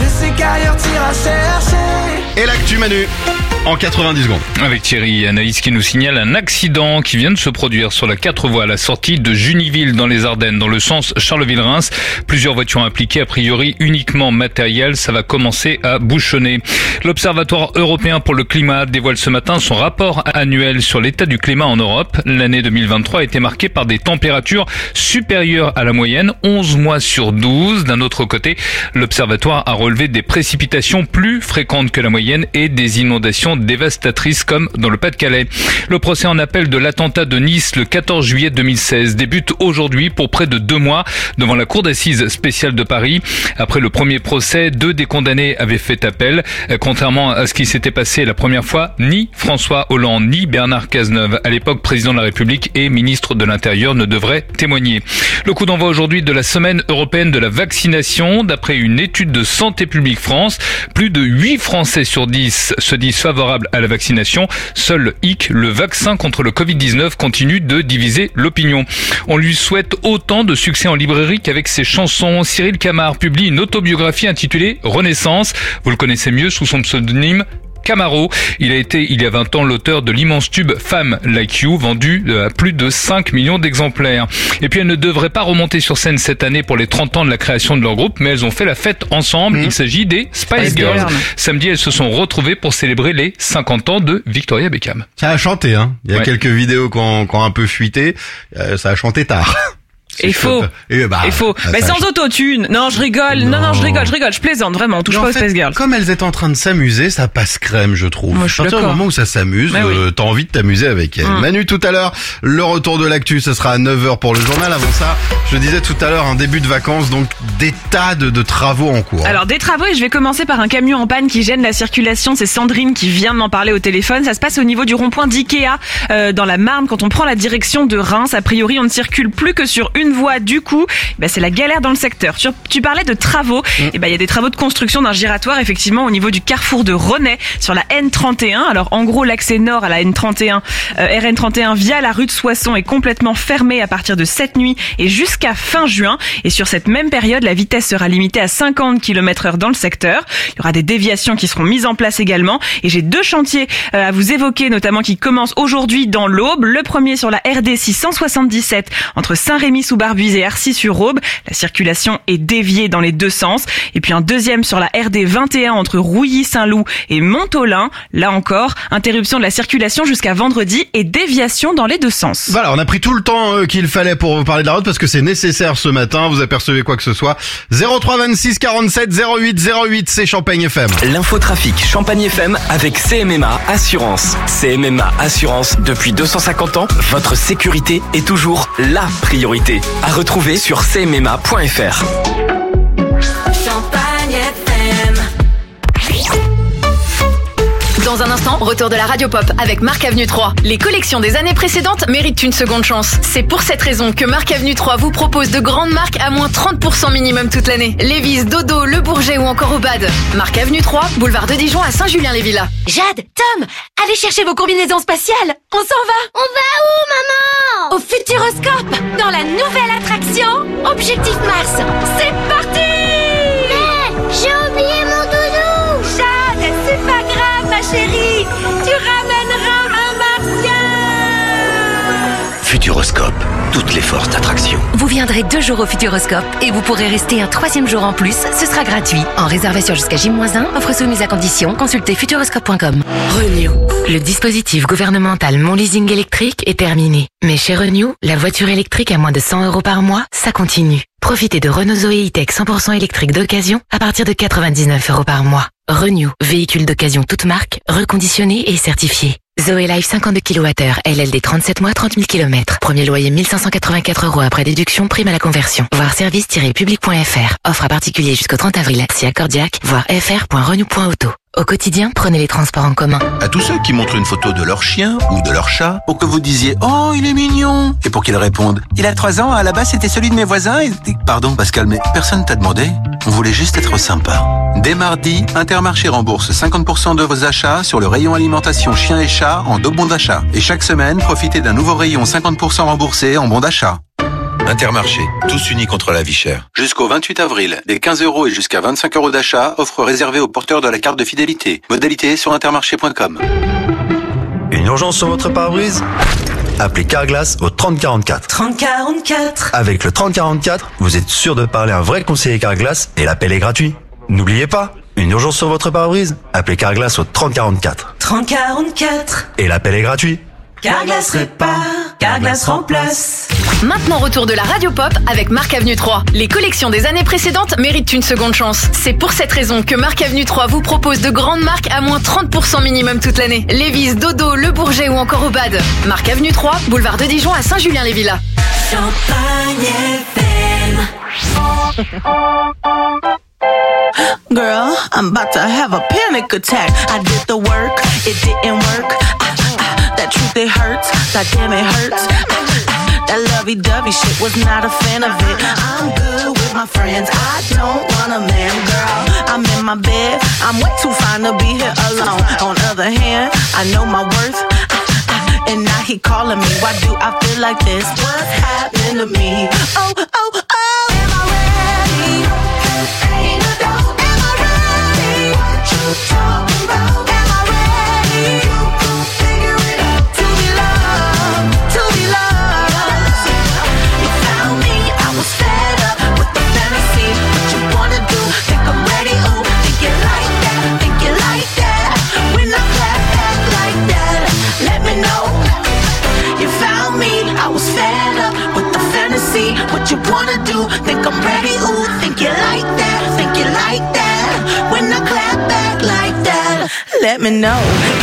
Speaker 1: Et l'actu Manu. En 90 secondes.
Speaker 4: Avec Thierry et Anaïs qui nous signale un accident qui vient de se produire sur la 4 voies à la sortie de Juniville dans les Ardennes, dans le sens Charleville-Reims. Plusieurs voitures impliquées, a priori uniquement matériel. Ça va commencer à bouchonner. L'Observatoire européen pour le climat dévoile ce matin son rapport annuel sur l'état du climat en Europe. L'année 2023 a été marquée par des températures supérieures à la moyenne, 11 mois sur 12. D'un autre côté, l'Observatoire a relevé des précipitations plus fréquentes que la moyenne et des inondations dévastatrices comme dans le Pas-de-Calais. Le procès en appel de l'attentat de Nice le 14 juillet 2016 débute aujourd'hui pour près de 2 mois devant la cour d'assises spéciale de Paris. Après le premier procès, 2 des condamnés avaient fait appel. Contrairement à ce qui s'était passé la première fois, ni François Hollande ni Bernard Cazeneuve, à l'époque président de la République et ministre de l'Intérieur, ne devraient témoigner. Le coup d'envoi aujourd'hui de la semaine européenne de la vaccination. D'après une étude de Santé publique France, plus de 8 Français sur 10 se disent favorables à la vaccination. Seul hic, le vaccin contre le Covid-19 continue de diviser l'opinion. On lui souhaite autant de succès en librairie qu'avec ses chansons. Cyril Camard publie une autobiographie intitulée Renaissance. Vous le connaissez mieux sous son pseudonyme Camaro. Il a été, il y a 20 ans, l'auteur de l'immense tube Femme Like You, vendu à plus de 5 millions d'exemplaires. Et puis elles ne devraient pas remonter sur scène cette année pour les 30 ans de la création de leur groupe, mais elles ont fait la fête ensemble. Il s'agit des Spice Girls. Samedi, elles se sont retrouvées pour célébrer les 50 ans de Victoria Beckham.
Speaker 1: Ça a chanté, hein. Il y a quelques vidéos qui ont un peu fuité. Ça a chanté tard.
Speaker 2: Et faux.
Speaker 1: Et bah,
Speaker 2: Et faux. Mais sans autotune. Non, je rigole. Non, je rigole. Je plaisante, vraiment. On touche pas aux Spice Girls.
Speaker 1: Comme elles étaient en train de s'amuser, ça passe crème, je trouve.
Speaker 2: Moi, je suis
Speaker 1: à partir du
Speaker 2: d'accord.
Speaker 1: moment où ça s'amuse,
Speaker 2: Mais oui.
Speaker 1: t'as envie de t'amuser avec elle. Manu, tout à l'heure, le retour de l'actu, ce sera à 9h pour le journal. Avant ça, je disais tout à l'heure, un début de vacances, donc des tas de travaux en cours.
Speaker 2: Alors des travaux, et je vais commencer par un camion en panne qui gêne la circulation. C'est Sandrine qui vient de m'en parler au téléphone. Ça se passe au niveau du rond-point d'Ikea dans la Marne. Quand on prend la direction de Reims, a priori on ne circule plus que sur une voie. Du coup, c'est la galère dans le secteur. Tu parlais de travaux. Il y a des travaux de construction d'un giratoire effectivement au niveau du carrefour de Renaix sur la N31. Alors en gros, l'accès nord à la N31, RN31 via la rue de Soissons est complètement fermé à partir de cette nuit et jusqu'à fin juin. Et sur cette même période, la vitesse sera limitée à 50 km/h dans le secteur. Il y aura des déviations qui seront mises en place également. Et j'ai 2 chantiers à vous évoquer, notamment qui commencent aujourd'hui dans l'Aube. Le premier sur la RD 677 entre Saint-Rémy-sous-Barbuise et Arcis-sur-Aube. La circulation est déviée dans les 2 sens. Et puis un deuxième sur la RD 21 entre Rouilly-Saint-Loup et Montolin. Là encore, interruption de la circulation jusqu'à vendredi et déviation dans les 2 sens.
Speaker 1: Voilà, on a pris tout le temps qu'il fallait pour vous parler de la route parce que c'est nécessaire ce matin. Vous apercevez quoi que ce soit. 03 26 47 08 08, c'est Champagne FM.
Speaker 14: L'infotrafic Champagne FM avec CMMA Assurance. CMMA Assurance, depuis 250 ans, votre sécurité est toujours la priorité. À retrouver sur cmma.fr.
Speaker 13: Champagne FM. Dans un instant, retour de la Radio Pop avec Marc Avenue 3. Les collections des années précédentes méritent une seconde chance. C'est pour cette raison que Marc Avenue 3 vous propose de grandes marques à moins 30% minimum toute l'année. Levi's, Dodo, Le Bourget ou encore Obad. Marc Avenue 3, boulevard de Dijon à Saint-Julien-les-Villas.
Speaker 19: Jade, Tom, allez chercher vos combinaisons spatiales. On s'en va.
Speaker 6: On va où, maman?
Speaker 19: Au Futuroscope, dans la nouvelle attraction Objectif Mars. C'est parti!
Speaker 6: Mais j'ai oublié mon doudou!
Speaker 19: Jade, c'est pas grave, ma chérie. Tu ramèneras un martien.
Speaker 16: Futuroscope, toutes les forces d'attraction.
Speaker 19: Vous viendrez 2 jours au Futuroscope et vous pourrez rester un 3e jour en plus. Ce sera gratuit. En réservation jusqu'à J-1, offre soumise à condition. Consultez futuroscope.com. Renew. Le dispositif gouvernemental Mon Leasing électrique est terminé. Mais chez Renew, la voiture électrique à moins de 100 € par mois, ça continue. Profitez de Renault Zoé E-Tech 100% électrique d'occasion à partir de 99 € par mois. Renew, véhicule d'occasion toute marque, reconditionné et certifié. Zoé Life 52 kWh, LLD 37 mois, 30 000 km. Premier loyer 1584 € après déduction, prime à la conversion. Voir service-public.fr. Offre à particulier jusqu'au 30 avril. Si accordiaque, voir fr.renew.auto. Au quotidien, prenez les transports en commun.
Speaker 8: À tous ceux qui montrent une photo de leur chien ou de leur chat pour que vous disiez « Oh, il est mignon !» et pour qu'ils répondent « Il a 3 ans, à la base c'était celui de mes voisins et... » Pardon Pascal, mais personne t'a demandé. On voulait juste être sympa. Dès mardi, Intermarché rembourse 50% de vos achats sur le rayon alimentation chien et chat en 2 bons d'achat. Et chaque semaine, profitez d'un nouveau rayon 50% remboursé en bons d'achat. Intermarché, tous unis contre la vie chère. Jusqu'au 28 avril, des 15 € et jusqu'à 25 € d'achat, offre réservée aux porteurs de la carte de fidélité. Modalité sur intermarché.com.
Speaker 9: Une urgence sur votre pare-brise ? Appelez Carglass au 3044.
Speaker 10: 3044.
Speaker 9: Avec le 3044, vous êtes sûr de parler à un vrai conseiller Carglass et l'appel est gratuit. N'oubliez pas, une urgence sur votre pare-brise ? Appelez Carglass au 3044.
Speaker 10: 3044.
Speaker 9: Et l'appel est gratuit.
Speaker 10: Carglass répare, Carglass remplace.
Speaker 13: Maintenant, retour de la Radio Pop avec Marc Avenue 3. Les collections des années précédentes méritent une seconde chance. C'est pour cette raison que Marc Avenue 3 vous propose de grandes marques à moins 30% minimum toute l'année. Levi's, Dodo, Le Bourget ou encore Obad. Marc Avenue 3, boulevard de Dijon à Saint-Julien-les-Villas.
Speaker 10: Champagne FM.
Speaker 12: Girl, I'm about to have a panic attack. I did the work, it didn't work. That truth, it hurts. That damn, it hurts. That lovey-dovey shit was not a fan of it. I'm good with my friends. I don't want a man, girl. I'm in my bed. I'm way too fine to be here alone. On other hand, I know my worth. And now he calling me. Why do I feel like this? What's happened to me? Oh, oh, oh. Am I ready? Ain't no doubt. Am I ready? What you talking about? Am I ready? You can figure it out. To be loved, to be loved. You found me, I was fed up with the fantasy. What you wanna do? Think I'm ready? Ooh, think you like that? Think you like that? When I clap back like that, let me know. You found me, I was fed up with the fantasy. What you let me know.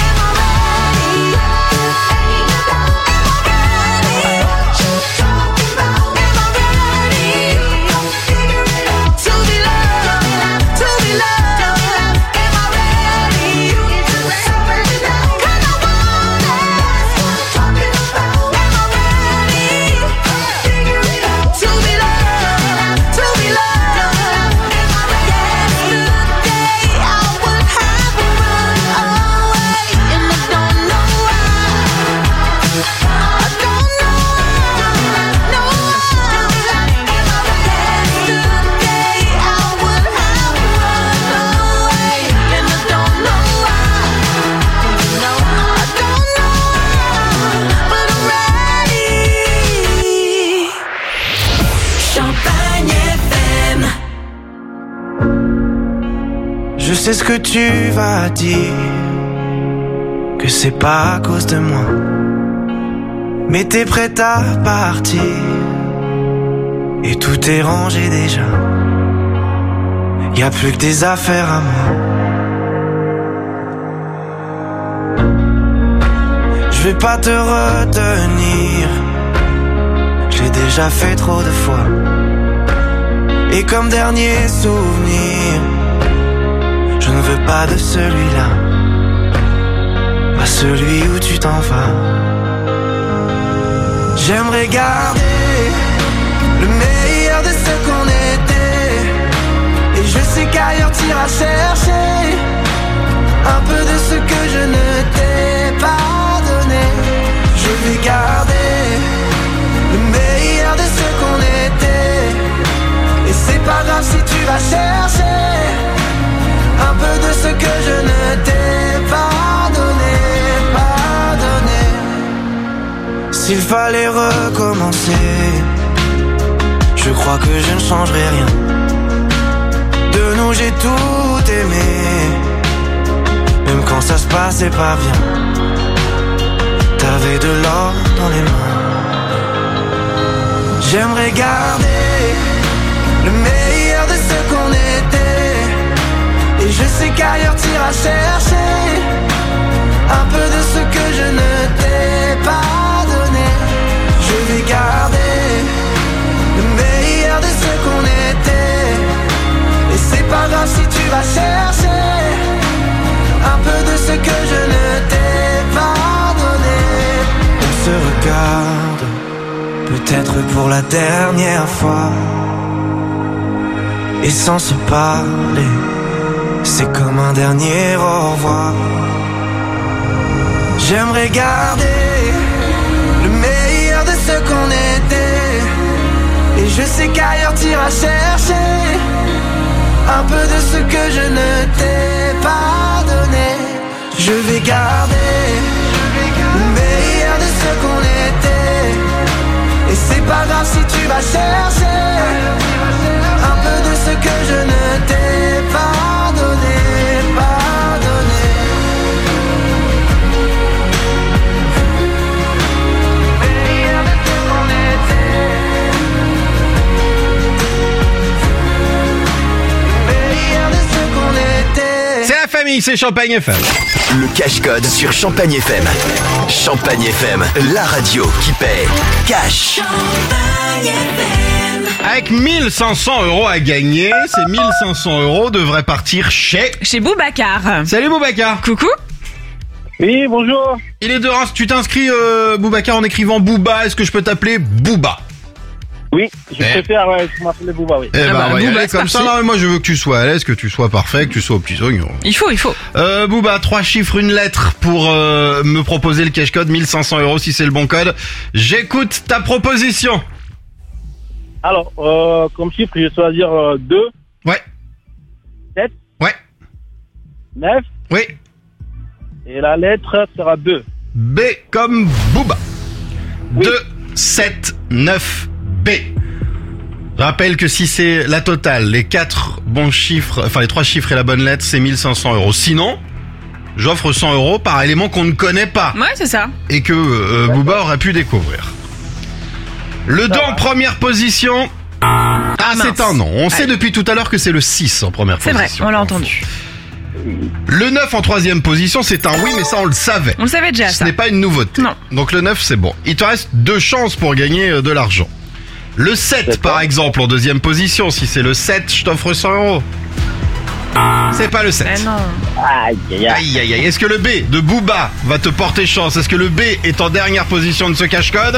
Speaker 3: Je sais ce que tu vas dire, que c'est pas à cause de moi, mais t'es prête à partir, et tout est rangé déjà. Y a plus que des affaires à moi. Je vais pas te retenir, j'ai déjà fait trop de fois. Et comme dernier souvenir, je ne veux pas de celui-là, pas celui où tu t'en vas. J'aimerais garder le meilleur de ce qu'on était, et je sais qu'ailleurs t'iras chercher un peu de ce que je ne t'ai pas donné. Je vais garder le meilleur de ce qu'on était, et c'est pas grave si tu vas chercher un peu de ce que je ne t'ai pas donné, pas donné. S'il fallait recommencer, je crois que je ne changerai rien. De nous j'ai tout aimé, même quand ça se passait pas bien. T'avais de l'or dans les mains. J'aimerais garder le meilleur de ce qu'on était, et je sais qu'ailleurs t'iras chercher un peu de ce que je ne t'ai pas donné. Je vais garder le meilleur de ce qu'on était, et c'est pas grave si tu vas chercher un peu de ce que je ne t'ai pas donné. On se regarde, peut-être pour la dernière fois, et sans se parler, c'est comme un dernier au revoir. J'aimerais garder le meilleur de ce qu'on était, et je sais qu'ailleurs t'iras chercher un peu de ce que je ne t'ai pas donné. Je vais garder le meilleur de ce qu'on était, et c'est pas grave si tu vas chercher un peu de ce que je ne t'ai pas donné, pas donné. Meilleur de ce qu'on était, meilleur de ce qu'on était.
Speaker 1: C'est la famille, c'est Champagne FM.
Speaker 14: Le cash-code sur Champagne FM. Champagne FM, la radio qui paie cash.
Speaker 1: Avec 1500 € à gagner, ces 1500 € devraient partir chez
Speaker 2: Boubacar.
Speaker 1: Salut Boubacar.
Speaker 2: Coucou.
Speaker 15: Oui, bonjour.
Speaker 1: Il est de Reims. Tu t'inscris Boubacar en écrivant Bouba. Est-ce que je peux t'appeler Bouba?
Speaker 15: Oui, je préfère m'appeler Bouba, oui.
Speaker 1: Eh ben,
Speaker 2: Bouba,
Speaker 1: allez, comme ça, non, moi je veux que tu sois à l'aise, que tu sois parfait, que tu sois aux petits oignons.
Speaker 2: Il faut.
Speaker 1: Bouba, 3 chiffres, une lettre pour me proposer le cash code, 1500 € si c'est le bon code. J'écoute ta proposition.
Speaker 15: Alors, comme chiffre, je vais choisir 2.
Speaker 1: Ouais.
Speaker 15: 7.
Speaker 1: Ouais.
Speaker 15: 9.
Speaker 1: Oui.
Speaker 15: Et la lettre sera 2.
Speaker 1: B comme Bouba. Oui. 2, 7, 9, B. Je rappelle que si c'est la totale, les 4 bons chiffres, enfin les 3 chiffres et la bonne lettre, c'est 1500 €. Sinon, j'offre 100 € par élément qu'on ne connaît pas.
Speaker 2: Ouais, c'est ça.
Speaker 1: Et que Bouba aurait pu découvrir. Le 2 en première position. C'est un non. On sait depuis tout à l'heure que c'est le 6 en première position.
Speaker 2: C'est vrai, on l'a entendu.
Speaker 1: Le 9 en 3e position, c'est un oui, mais ça on le savait.
Speaker 2: On le savait déjà,
Speaker 1: Ce
Speaker 2: ça.
Speaker 1: n'est pas une nouveauté.
Speaker 2: Non.
Speaker 1: Donc le 9, c'est bon. Il te reste 2 chances pour gagner de l'argent. Le 7, par exemple, en 2e position. Si c'est le 7, je t'offre 100 euros. C'est pas le 7.
Speaker 2: Eh non.
Speaker 15: Aïe, aïe, aïe.
Speaker 1: Aïe, aïe, aïe. Est-ce que le B de Booba va te porter chance? Est-ce que le B est en dernière position de ce cache-code?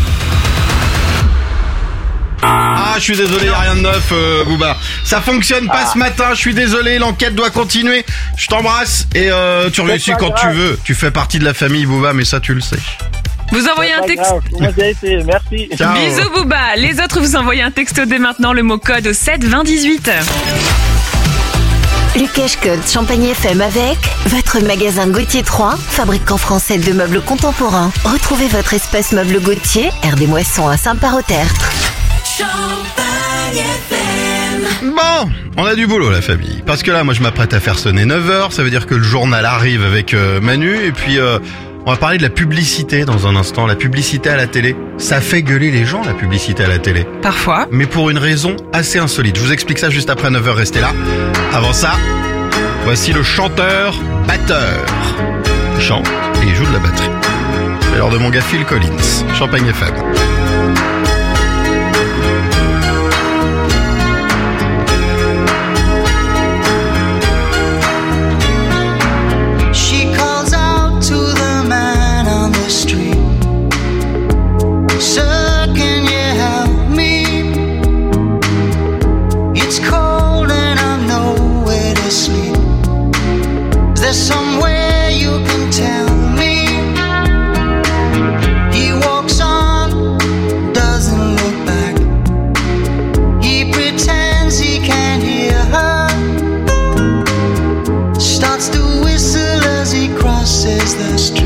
Speaker 1: Ah, je suis désolé, y a rien de neuf, Booba. Ça fonctionne pas ce matin, je suis désolé, l'enquête doit continuer. Je t'embrasse et tu réussis
Speaker 15: pas
Speaker 1: quand
Speaker 15: grave.
Speaker 1: tu veux. Tu fais partie de la famille, Booba, mais ça tu le sais.
Speaker 2: Vous envoyez un
Speaker 15: Pas
Speaker 2: texte.
Speaker 15: grave, moi j'ai essayé, merci.
Speaker 1: Ciao.
Speaker 2: Bisous Booba. Les autres, vous envoyez un texto dès maintenant, le mot code au 7 20 18.
Speaker 17: Le cache-code Champagne FM avec votre magasin Gauthier 3, fabricant français de meubles contemporains. Retrouvez votre espace meuble Gauthier, aire des Moissons à Saint-Parot-Tertre.
Speaker 10: Champagne FM.
Speaker 1: Bon, on a du boulot la famille. Parce que là, moi je m'apprête à faire sonner 9h, ça veut dire que le journal arrive avec Manu et puis on va parler de la publicité dans un instant. La publicité à la télé, ça fait gueuler les gens la publicité à la télé.
Speaker 2: Parfois.
Speaker 1: Mais pour une raison assez insolite. Je vous explique ça juste après 9h, restez là. Avant ça, voici le chanteur-batteur. Il chante et il joue de la batterie. C'est l'heure de mon gars Phil Collins, Champagne FM.
Speaker 3: She calls out to the man on the street. Sir, can you help me? It's cold and I'm nowhere to sleep. Is there somewhere you can tell me? He walks on, doesn't look back. He pretends he can't hear her. Starts to whistle as he crosses the street.